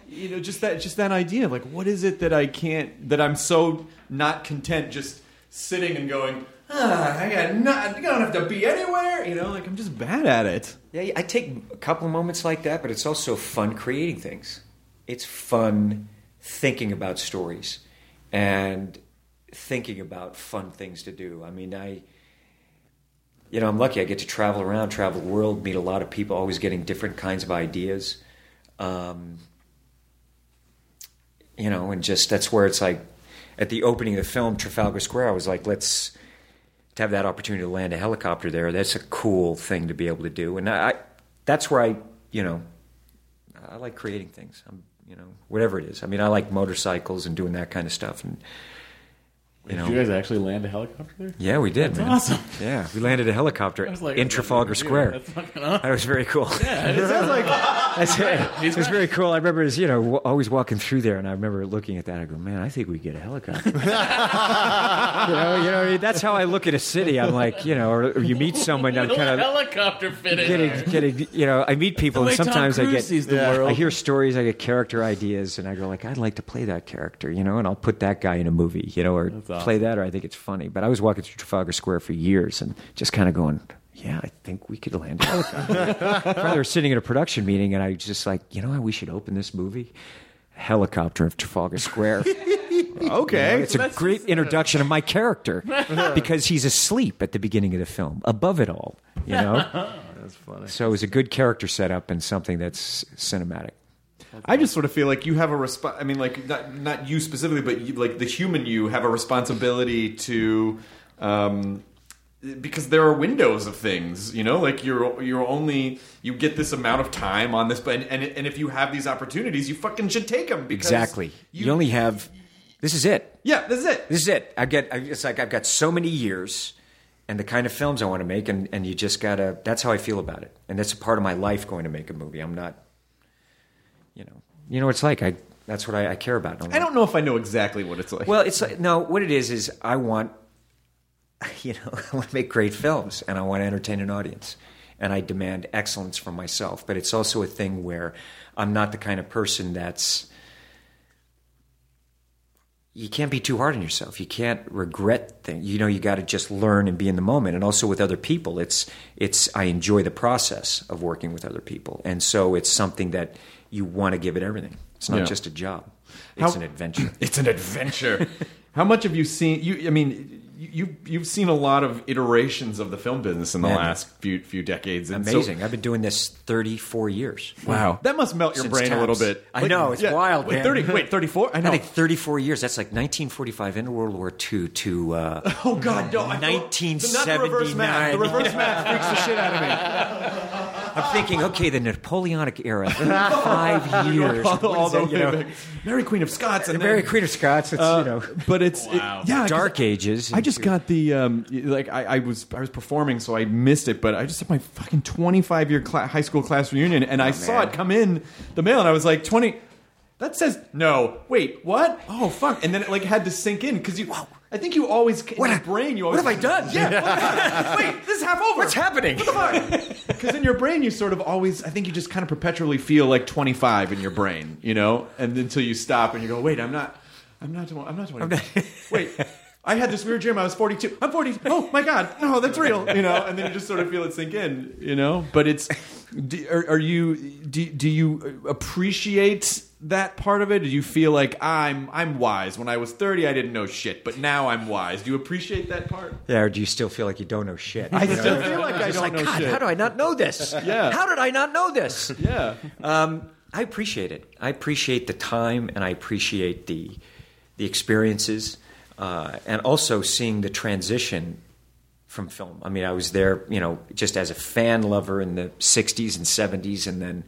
you know, just that just that idea. Like, what is it that I can't? That I'm so not content just sitting and going. Ah, I got not. I don't have to be anywhere. You know, like I'm just bad at it. Yeah, I take a couple of moments like that, but it's also fun creating things. It's fun thinking about stories and thinking about fun things to do. I mean, I, you know, I'm lucky. I get to travel around, travel the world, meet a lot of people, always getting different kinds of ideas. Um, you know, and just that's where it's like at the opening of the film, Trafalgar Square, I was like, let's to have that opportunity to land a helicopter there. That's a cool thing to be able to do. And I, I that's where I, you know, I like creating things. I'm, you know, whatever it is. I mean, I like motorcycles and doing that kind of stuff. And you Did know, you guys actually land a helicopter there? yeah, we did. That's man. awesome. Yeah, we landed a helicopter I was like, in Trafalgar Square. That's fucking awesome. That was very cool. Yeah, it sounds like That's it. It was very cool. I remember, as, you know, w- always walking through there, and I remember looking at that. I go, man, I think we get a helicopter. you know, you know, that's how I look at a city. I'm like, you know, or, or you meet someone, I'm kind of helicopter fit in there. getting, getting, you know, I meet people, The and way Tom sometimes I Cruise get, sees the world. I hear stories, I get character ideas, and I go like, I'd like to play that character, you know, and I'll put that guy in a movie, you know, or That's play awesome. that, or I think it's funny. But I was walking through Trafalgar Square for years, and just kind of going, yeah, I think we could land a helicopter. Finally, we were sitting in a production meeting, and I was just like, you know how we should open this movie? Helicopter of Trafalgar Square. Okay, You know, it's a great introduction of my character because he's asleep at the beginning of the film, above it all, you know? That's funny. So it was a good character setup and something that's cinematic. I just sort of feel like you have a resp- I mean, like not not you specifically, but you, like the human you have a responsibility to, um, because there are windows of things. You know, like you're you're only you get this amount of time on this, but and and, and if you have these opportunities, you fucking should take them. Exactly. You, you only have. This is it. Yeah, this is it. This is it. I get. It's like I've got so many years, and the kind of films I want to make, and and you just gotta. That's how I feel about it, and that's a part of my life going to make a movie. I'm not. You know, you know what it's like. I that's what I, I care about. I'm I don't know if I know exactly what it's like. Well, it's like, no. What it is is I want, you know, I want to make great films, and I want to entertain an audience, and I demand excellence from myself. But it's also a thing where I'm not the kind of person that's. You can't be too hard on yourself. You can't regret things. You know, you got to just learn and be in the moment. And also with other people, it's it's. I enjoy the process of working with other people, and so it's something that you want to give it everything. It's not Yeah. just a job. It's How- an adventure. It's an adventure. How much have you seen? You, I mean, you you've seen a lot of iterations of the film business in the Man. last few few decades. And so- Amazing. I've been doing this thirty-four years. wow, that must melt your Since brain a little Taps. bit. I know, it's wild, Wait, man. thirty. Wait, thirty-four. I know. I think thirty-four years. That's like nineteen forty-five into World War Two to uh, oh God, no! I don't- nineteen Not the reverse math. The seventy-nine. reverse math freaks the shit out of me. I'm thinking, okay, the Napoleonic era, thirty-five years. all, What all is the that, you way know? back. Mary Queen of Scots and Mary then- Queen of Scots. It's Uh, you know, but it's it- Wow. yeah, 'cause Dark Ages. I just got the um, like I, I was I was performing, so I missed it. But I just had my fucking twenty-five year cla- high school class reunion, and I saw man. it come in the mail, and I was like twenty. That says no. Wait, what? Oh fuck! And then it like had to sink in because you. I think you always in What your ha- brain. You what always have I done? Yeah. Wait, this is half over. What's happening? Because in your brain, you sort of always. I think you just kind of perpetually feel like twenty-five in your brain, you know, and until you stop and you go, wait, I'm not. I'm not. I'm not twenty. Wait. I had this weird dream. I was forty-two. I'm forty. Oh my god! No, that's real. You know, and then you just sort of feel it sink in. You know, but it's. Do, are, are you? Do, do you appreciate that part of it? Do you feel like I'm I'm wise? When I was thirty, I didn't know shit, but now I'm wise. Do you appreciate that part? Yeah, or do you still feel like you don't know shit? I You know? still feel like I Just don't like, know God, shit. how do I not know this? Yeah. How did I not know this? Yeah. Um, I appreciate it. I appreciate the time, and I appreciate the the experiences, uh, and also seeing the transition from film. I mean, I was there, you know, just as a fan lover in the sixties and seventies, and then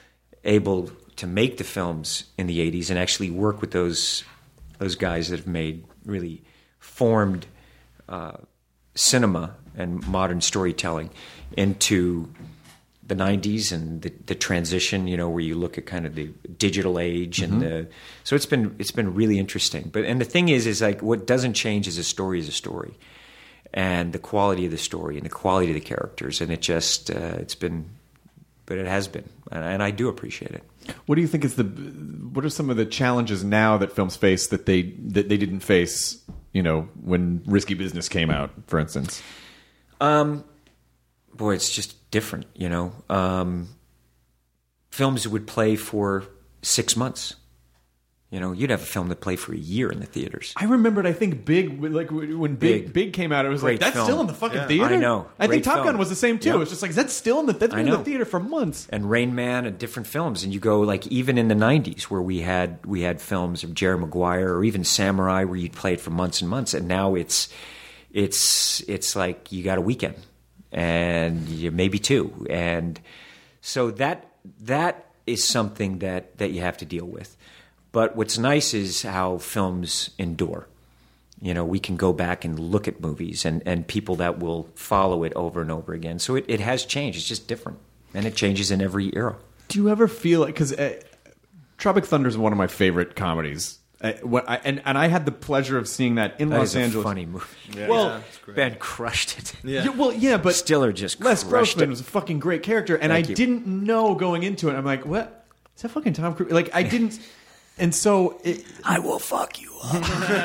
able to make the films in the eighties and actually work with those those guys that have made really formed uh, cinema and modern storytelling into the nineties and the, the transition, you know, where you look at kind of the digital age and the so it's been it's been really interesting. But and the thing is, is like what doesn't change is a story is a story, and the quality of the story and the quality of the characters, and it just uh, it's been but it has been, and, and I do appreciate it. What do you think is the? What are some of the challenges now that films face that they that they didn't face? You know, when Risky Business came out, for instance. Um, boy, it's just different. You know, um, films would play for six months. You know, you'd have a film that played for a year in the theaters. I remembered, I think, Big, like when Big Big, Big came out, it was Great like, that's film. still in the fucking Yeah. theater? I know. I Great think Top film. Gun was the same, too. Yep. It was just like, that's still in the, that's I been in the know. theater for months. And Rain Man and different films. And you go, like, even in the nineties where we had we had films of Jerry Maguire or even Samurai where you'd play it for months and months. And now it's it's it's like you got a weekend and you, maybe two. And so that that is something that, that you have to deal with. But what's nice is how films endure. You know, we can go back and look at movies and, and people that will follow it over and over again. So it, it has changed. It's just different. And it changes in every era. Do you ever feel like, because uh, Tropic Thunder is one of my favorite comedies. Uh, what I, and, and I had the pleasure of seeing that in That Los is a Angeles. funny movie. Yeah. Well, Yeah, it's great. Ben crushed it. Yeah. Yeah, well, yeah, but Stiller just Les crushed Grossman it. was a fucking great character, and Thank I you. didn't know going into it. I'm like, what? Is that fucking Tom Cruise? Like, I didn't. And so, it, I will fuck you up.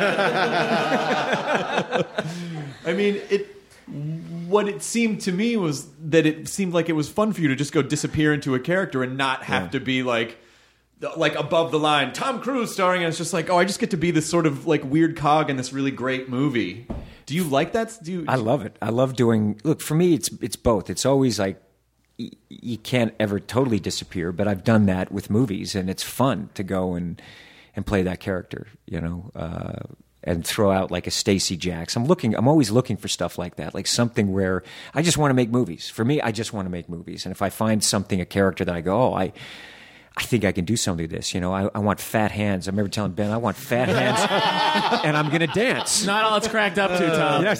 I mean, it. What it seemed to me was that it seemed like it was fun for you to just go disappear into a character and not have Yeah. to be like, like above the line, Tom Cruise starring, and it's just like, oh, I just get to be this sort of like weird cog in this really great movie. Do you like that? Do you? I love it. I love doing. Look, for me, it's it's both. It's always like y- you can't ever totally disappear, but I've done that with movies, and it's fun to go and and play that character. You know, uh, and throw out like a Stacey Jacks. I'm looking. I'm always looking for stuff like that, like something where I just want to make movies. For me, I just want to make movies, and if I find something, a character that I go, oh, I. I think I can do something with this. You know, I, I want fat hands. I remember telling Ben, I want fat hands, and I'm going to dance. Not all it's cracked up to, Tom. Yes.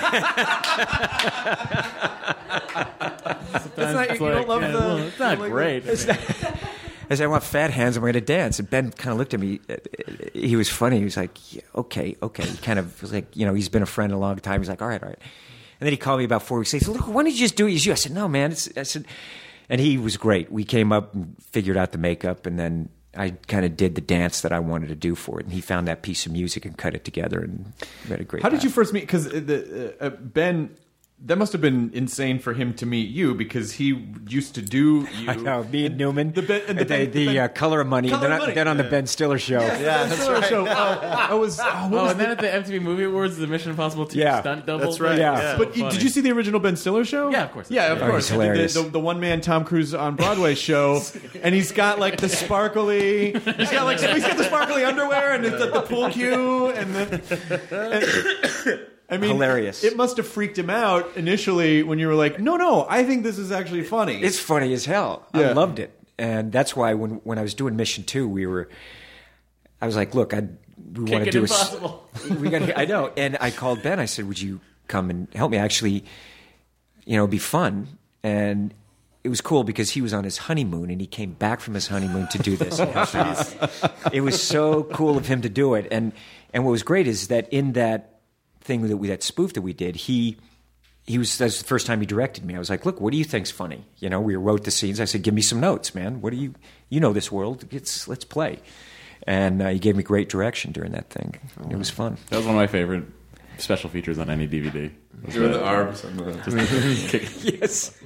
Sometimes not- it's you don't love yeah, the- well, it's not like- great. I said, I want fat hands. I'm going to dance. And Ben kind of looked at me. He was funny. He was like, yeah, okay, okay. He kind of was like, you know, he's been a friend a long time. He's like, all right, all right. And then he called me about four weeks later. He said, look, why don't you just do it as you? I said, no, man. It's, I said, and he was great. We came up and figured out the makeup, and then I kind of did the dance that I wanted to do for it. And he found that piece of music and cut it together, and we had a great How did laugh. you first meet? Because the uh, uh, Ben, that must have been insane for him to meet you because he used to do you. I know, me and Newman, The Ben- and the the, Ben- the, the Ben- uh, Color of Money, Color and then, of Money. then on the Ben Stiller show. Yeah, that's right. So, uh, I was. Oh, what Oh, was and then at the M T V Movie Awards, the Mission Impossible two Yeah. stunt double. That's right, thing? yeah. So But you- funny. did you see the original Ben Stiller show? Yeah, of course. Yeah, of Yeah. course. Oh, he's hilarious. The, the, the one man Tom Cruise on Broadway show, and he's got like the sparkly. He's got like he's got the sparkly underwear and it's the, the pool cue and the. and- I mean, Hilarious. It must have freaked him out initially when you were like, "No, no, I think this is actually funny." It's funny as hell. Yeah. I loved it, and that's why when when I was doing Mission Two, we were. I was like, "Look, I we want to Kicking do a s- Impossible. we got. I know." And I called Ben. I said, "Would you come and help me? Actually, you know, it'd be fun." And it was cool because he was on his honeymoon, and he came back from his honeymoon to do this. It was so cool of him to do it, and and what was great is that in that thing that we that spoof that we did, he. He was, that's the first time he directed me. I was like, look, what do you think's funny? You know, we wrote the scenes. I said, give me some notes, man. What do you, you know this world. It's, let's play. And uh, he gave me great direction during that thing. It was fun. That was one of my favorite special features on any D V D. Was Doing that- the arms and the. just kick- Yes.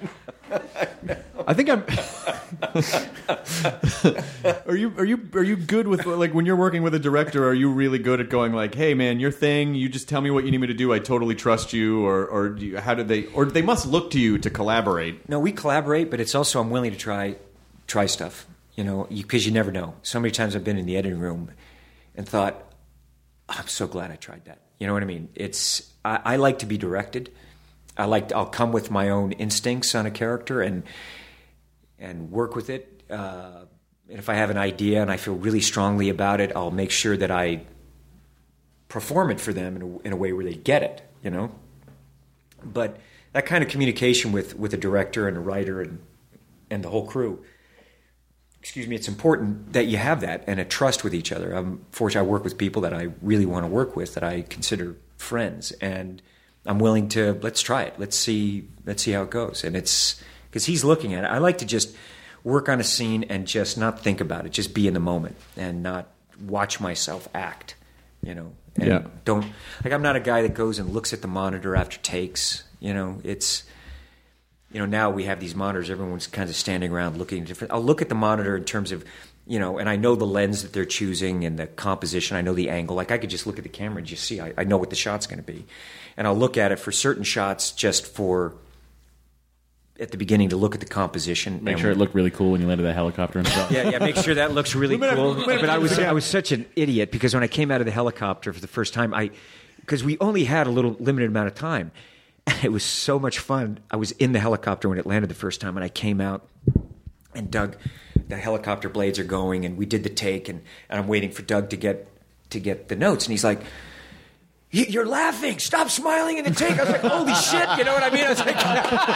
I think I'm. are you are you are you good with like when you're working with a director? Are you really good at going like, hey man, your thing? You just tell me what you need me to do. I totally trust you. Or or do you, how do they? Or they must look to you to collaborate. No, we collaborate, but it's also I'm willing to try try stuff. You know, because you, you never know. So many times I've been in the editing room and thought, I'm so glad I tried that. You know what I mean? It's I, I like to be directed. I like I'll come with my own instincts on a character and and work with it. Uh, and if I have an idea and I feel really strongly about it, I'll make sure that I perform it for them in a, in a way where they get it. You know, but that kind of communication with with a director and a writer and and the whole crew. Excuse me, it's important that you have that and a trust with each other. I'm fortunate I work with people that I really want to work with, that I consider friends, and I'm willing to let's try it. Let's see let's see how it goes. And it's because he's looking at it. I like to just work on a scene and just not think about it, just be in the moment and not watch myself act, you know. And Yeah. don't, like, I'm not a guy that goes and looks at the monitor after takes, you know. It's, you know, now we have these monitors, everyone's kind of standing around looking at different. I'll look at the monitor in terms of, you know, and I know the lens that they're choosing and the composition. I know the angle. Like, I could just look at the camera and just see. I, I know what the shot's going to be. And I'll look at it for certain shots just for, at the beginning, to look at the composition. Make and sure it looked really cool when you landed that helicopter and stuff. Yeah, yeah, make sure that looks really Wait a minute, cool. wait a minute, But I was, yeah. I was such an idiot because when I came out of the helicopter for the first time, I, because we only had a little limited amount of time. It was so much fun. I was in the helicopter when it landed the first time, and I came out, and Doug, the helicopter blades are going, and we did the take, and, and I'm waiting for Doug to get to get the notes, and he's like, "Y- "You're laughing! Stop smiling in the take." I was like, "Holy shit!" You know what I mean? I was like,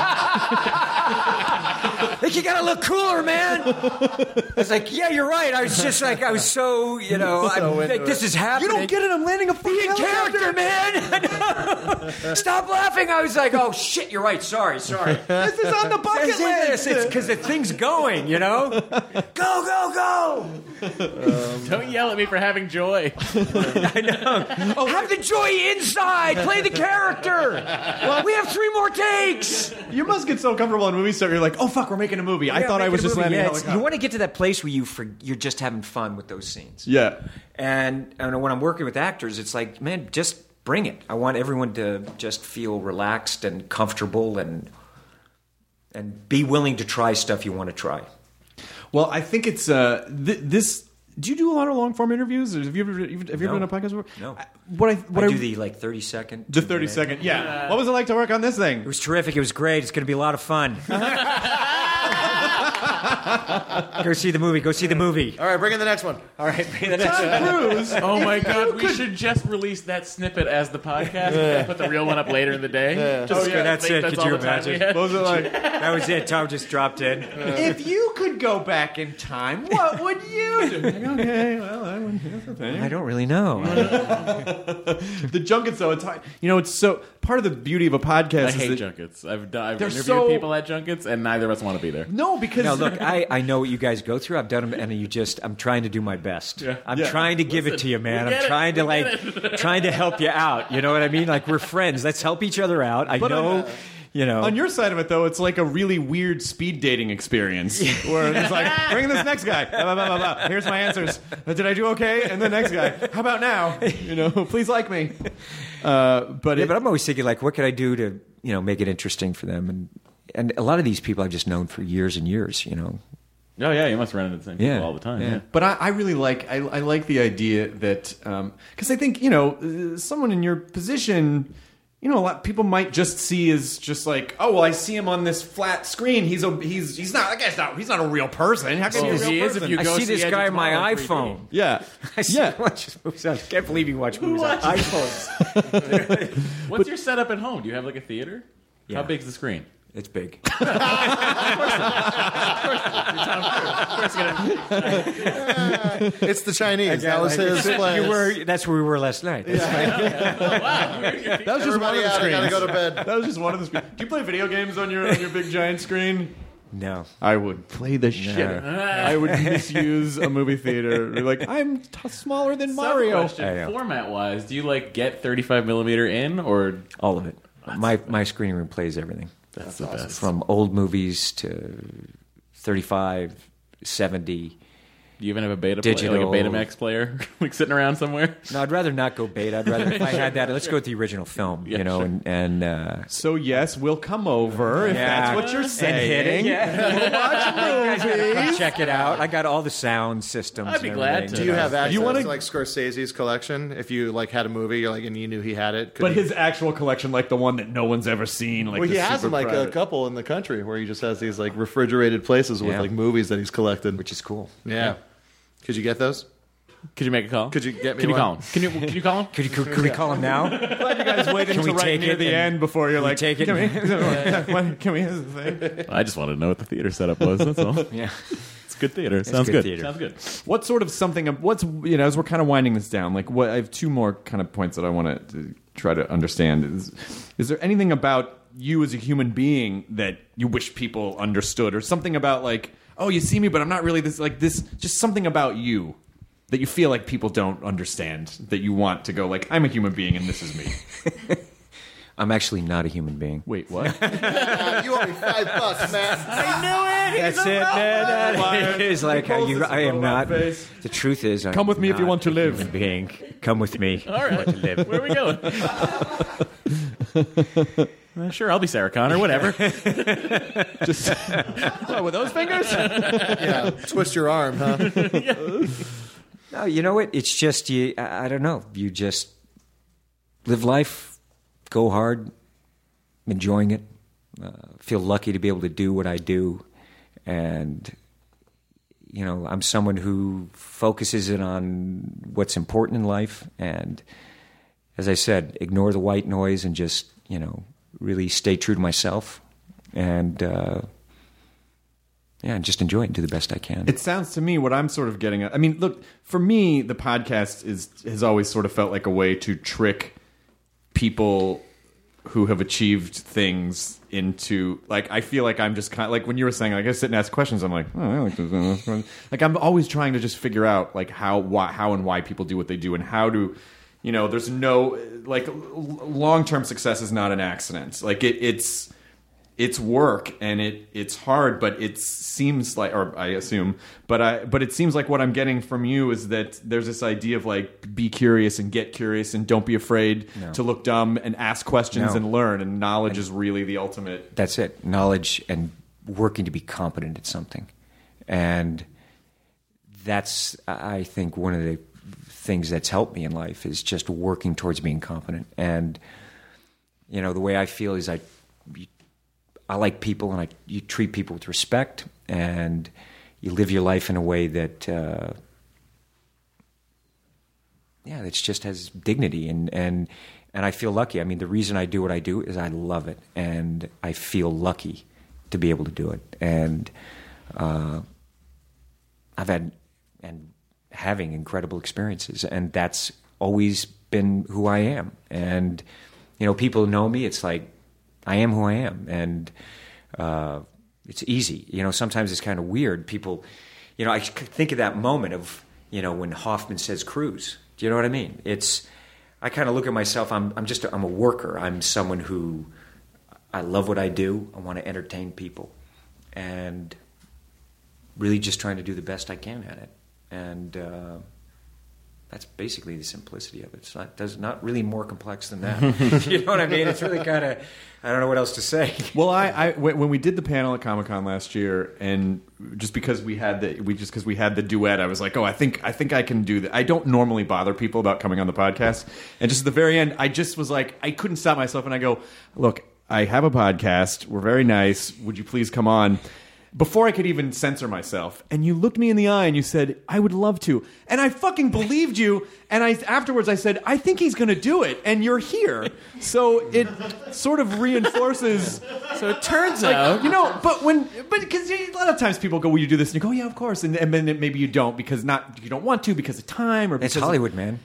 "Like, you gotta look cooler, man." I was like, "Yeah, you're right." I was just like, I was so, you know, I'm like, this is happening. You don't get it. I'm landing a Be in character, man. Stop laughing. I was like, oh, shit, you're right. Sorry, sorry. This is on the bucket list. It's because the thing's going, you know? Go, go, go. Don't yell at me for having joy. I know. Oh, have the joy inside. Play the character. Well, we have three more takes. You must get so comfortable in movie stuff. You're like, oh fuck, we're making a movie. I Yeah, thought I making was a just movie. landing Yeah, a it's- helicopter. You want to get to that place where you for, you're just having fun with those scenes. Yeah. And, and when I'm working with actors, it's like, man, just bring it. I want everyone to just feel relaxed and comfortable and and be willing to try stuff you want to try. Well, I think it's uh, th- this. Do you do a lot of long form interviews? Or have you ever have you ever No. done a podcast before? No. I, what I what I I, do the like thirty second. the thirty second. Yeah. What was it like to work on this thing? It was terrific. It was great. It's going to be a lot of fun. Go see the movie. Go see the movie. All right, bring in the next one. All right. bring the next Tom one. Cruise. Oh my god, we should just release that snippet as the podcast and put the real one up later in the day. Just Okay, that's think it. That's Could all you the time we imagine? have. What was it like? That was it. Tom just dropped in. If you could go back in time, what would you do? Like, okay, well, I would. Here's the thing. I don't really know. The junkets, though, it's hard. You know, it's so part of the beauty of a podcast. I is hate that, junkets. I've, done, I've They're interviewed so- people at junkets, and neither of us want to be there. No, because No, look, I, I know what you guys go through. I've done them, and you just, I'm trying to do my best. Yeah. I'm Yeah. trying to give it to you, man. we get I'm it. trying to, We like, get trying to help you out. You know what I mean? Like, we're friends. Let's help each other out. I But on- know, you know. on your side of it, though, it's like a really weird speed dating experience where it's like, bring this next guy. Blah, blah, blah, blah, blah. Here's my answers. Did I do okay? And the next guy. How about now? You know, please like me. Uh, but yeah, it, but I'm always thinking, like, what could I do to, you know, make it interesting for them? And and a lot of these people I've just known for years and years, you know. Oh yeah, you must run into the same people Yeah. all the time. Yeah. Yeah. But I, I really like I, I like the idea that because I think you know uh, someone in your position, you know, a lot people might just see as just like, oh well, I see him on this flat screen. He's a he's he's not. That guy's not. He's not a real person. How can Well, he be a he real is if person? you I go see see this Edge guy of on my Tomorrow in three D. iPhone. Yeah, I see yeah. watch movies. I can't believe you watch movies on iPhones. What's your setup at home? Do you have like a theater? Yeah. How big's the screen? It's big. It's the Chinese. That was his place. You were, that's where we were last night. That was just one Everybody of the out, I gotta screens. go to bed. That was just one of the screens. Do you play video games on your on your big giant screen? No. I would play the shit. I would misuse a movie theater. Like I'm t- smaller than Mario. I Question: know. format-wise, do you like get thirty-five millimeter in, or All of it. My my screening room plays everything. that's the best? From old movies to thirty-five, seventy. Do you even have a beta player, Digital. like a Betamax player, like sitting around somewhere? No, I'd rather not go beta. I'd rather if I had that. Let's go with the original film. Yeah, you know, sure. and and uh, So yes, we'll come over if yeah, that's what you're and saying. hit it. Yeah. Watch movies. Check it out. I got all the sound systems. I'd be and glad everything. to. Do you have access You wanna- to like Scorsese's collection? If you like had a movie, you're like, and you knew he had it. could But you- his actual collection, like the one that no one's ever seen, like well, the he has super like a private- couple in the country where he just has these like refrigerated places with Yeah. like movies that he's collected. which is cool. yeah. Could you get those? Could you make a call? Could you get me Can you one? call him? Can you? Can you call him? Could, you, could, could we call him now? Glad you guys waited Can we until right take near it the and- end before you're Can we like, take it? Can we? What- can we? Here's the thing. I just wanted to know what the theater setup was. That's all. Yeah. It's good theater. Sounds good good. theater. Sounds good. What sort of something? What's you know? As we're kind of winding this down, like what I have two more kind of points that I want to try to understand. Is is there anything about you as a human being that you wish people understood, or something about like, oh, you see me, but I'm not really this. Like this, just something about you that you feel like people don't understand. That you want to go like, I'm a human being and this is me. I'm actually not a human being. Wait, what? Uh, you owe me five bucks, man. I knew it. That's it, man. That is like, are you, I am not. Face. The truth is, I'm Come with me if you not want to a live. human being. Come with me. All right. I want to live. Where are we going? Well, sure, I'll be Sarah Connor. Whatever. Just what, with those fingers? Yeah, twist your arm, huh? No, you know what? It's just you. I I don't know. You just live life. Go hard, enjoying it. Uh, feel lucky to be able to do what I do, and you know, I'm someone who focuses in on what's important in life, and as I said, ignore the white noise and just you know really stay true to myself, and uh, yeah, and just enjoy it and do the best I can. It sounds to me what I'm sort of getting at. I mean, look, for me, the podcast is has always sort of felt like a way to trick people who have achieved things into like I feel like I'm just kind of like when you were saying like I sit and ask questions, I'm like, oh, I like this. Like I'm always trying to just figure out like how why how and why people do what they do, and how to, you know, there's no like long term success is not an accident. Like it, it's it's work and it it's hard, but it seems like, or I assume, but I but it seems like what I'm getting from you is that there's this idea of like be curious and get curious and don't be afraid No. to look dumb and ask questions No. and learn, and knowledge is really the ultimate. That's it. Knowledge and working to be competent at something. And that's, I think, one of the things that's helped me in life is just working towards being competent. And, you know, the way I feel is I, I like people, and I, you treat people with respect, and you live your life in a way that, uh, yeah, that just has dignity. And, and, and I feel lucky. I mean, the reason I do what I do is I love it, and I feel lucky to be able to do it. And uh, I've had and having incredible experiences, and that's always been who I am. And you know, people know me. It's like I am who I am, and uh, it's easy. You know, sometimes it's kind of weird. People, you know, I think of that moment of you know when Hoffman says cruise. Do you know what I mean? It's I kind of look at myself. I'm I'm just a, I'm a worker. I'm someone who I love what I do. I want to entertain people, and really just trying to do the best I can at it. And uh, that's basically the simplicity of it. It's not, it's not really more complex than that. You know what I mean? It's really kind of, I don't know what else to say. Well, I, I when we did the panel at Comic-Con last year, and just because we had the we just because we had the duet, I was like, oh, I think I think I can do that. I don't normally bother people about coming on the podcast, and just at the very end, I just was like, I couldn't stop myself, and I go, look, I have a podcast. We're very nice. Would you please come on? Before I could even censor myself, and you looked me in the eye and you said, I would love to. And I fucking believed you, and I afterwards I said, I think he's going to do it, and you're here. So it sort of reinforces. So it turns like, out... You know, but when, but because a lot of times people go, will you do this? And you go, yeah, of course. And, and then maybe you don't, because not, you don't want to because of time or because It's Hollywood, man.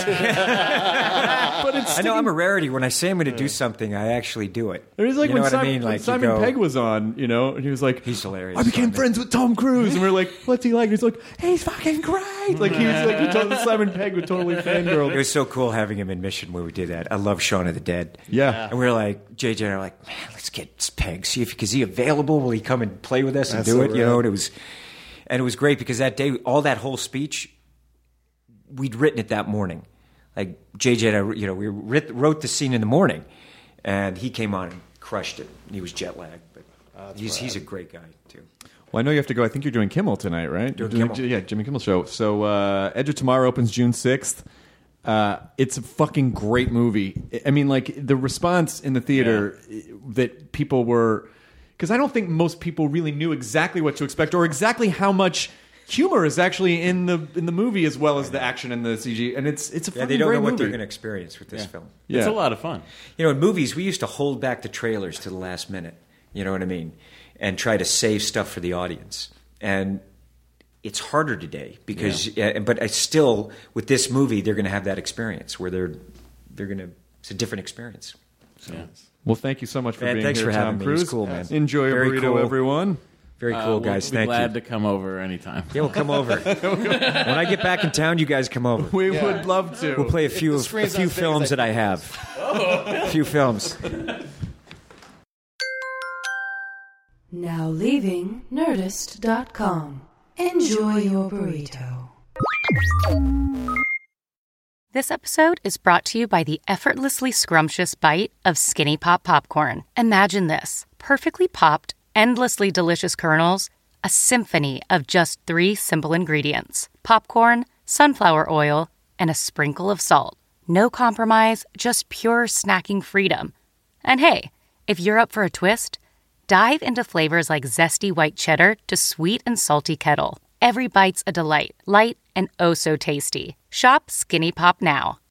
Yeah. But it's I know I'm a rarity. When I say I'm going to do something, I actually do it. It was like you when, know what Simon, I mean? when Like you Simon go, Pegg was on, you know, and he was like, He's hilarious. I became Simon. friends with Tom Cruise, and we are like, what's he like? And he's like, he's fucking great. Like he was like, he told Simon Pegg would totally fangirl. It was so cool having him in Mission where we did that. I love Shaun of the Dead. Yeah. And we were like, J J and I were like, man, let's get Peg. See if, is he available? Will he come and play with us and That's do so it? You rad. know, and it was, and it was great because that day, all that whole speech, we'd written it that morning. Like J J and I, you know, we writ, wrote the scene in the morning, and he came on and crushed it. He was jet lagged, but he's he's a great guy too. Well, I know you have to go. I think you're doing Kimmel tonight, right? Doing You're Kimmel. Yeah, Jimmy Kimmel show. So uh, Edge of Tomorrow opens June sixth. Uh, it's a fucking great movie. I mean, like, the response in the theater that people were... Because I don't think most people really knew exactly what to expect or exactly how much humor is actually in the in the movie as well as the action and the C G. And it's it's a Yeah, fucking they don't great know what movie. they're going to experience with this film. Yeah. It's a lot of fun. You know, in movies, we used to hold back the trailers to the last minute. You know what I mean? And try to save stuff for the audience. And it's harder today because, yeah. but I still, with this movie, they're going to have that experience where they're they're going to. It's a different experience. So. Yeah. Well, thank you so much for Man, being thanks here, for Tom having me. It Cruise. was cool, man. Enjoy your Very burrito, cool. everyone. Very Uh, cool, we'll- guys. We'll be Thank glad you. to come over anytime. Yeah, we'll come over. When I get back in town, you guys come over. We Yeah. would love to. We'll play a few the of, a screen's few not as big films as I that I have. A few films. Now leaving Nerdist dot com. Enjoy your burrito. This episode is brought to you by the effortlessly scrumptious bite of Skinny Pop Popcorn. Imagine this. Perfectly popped, endlessly delicious kernels, a symphony of just three simple ingredients. Popcorn, sunflower oil, and a sprinkle of salt. No compromise, just pure snacking freedom. And hey, if you're up for a twist, dive into flavors like zesty white cheddar to sweet and salty kettle. Every bite's a delight, light and oh so tasty. Shop Skinny Pop now.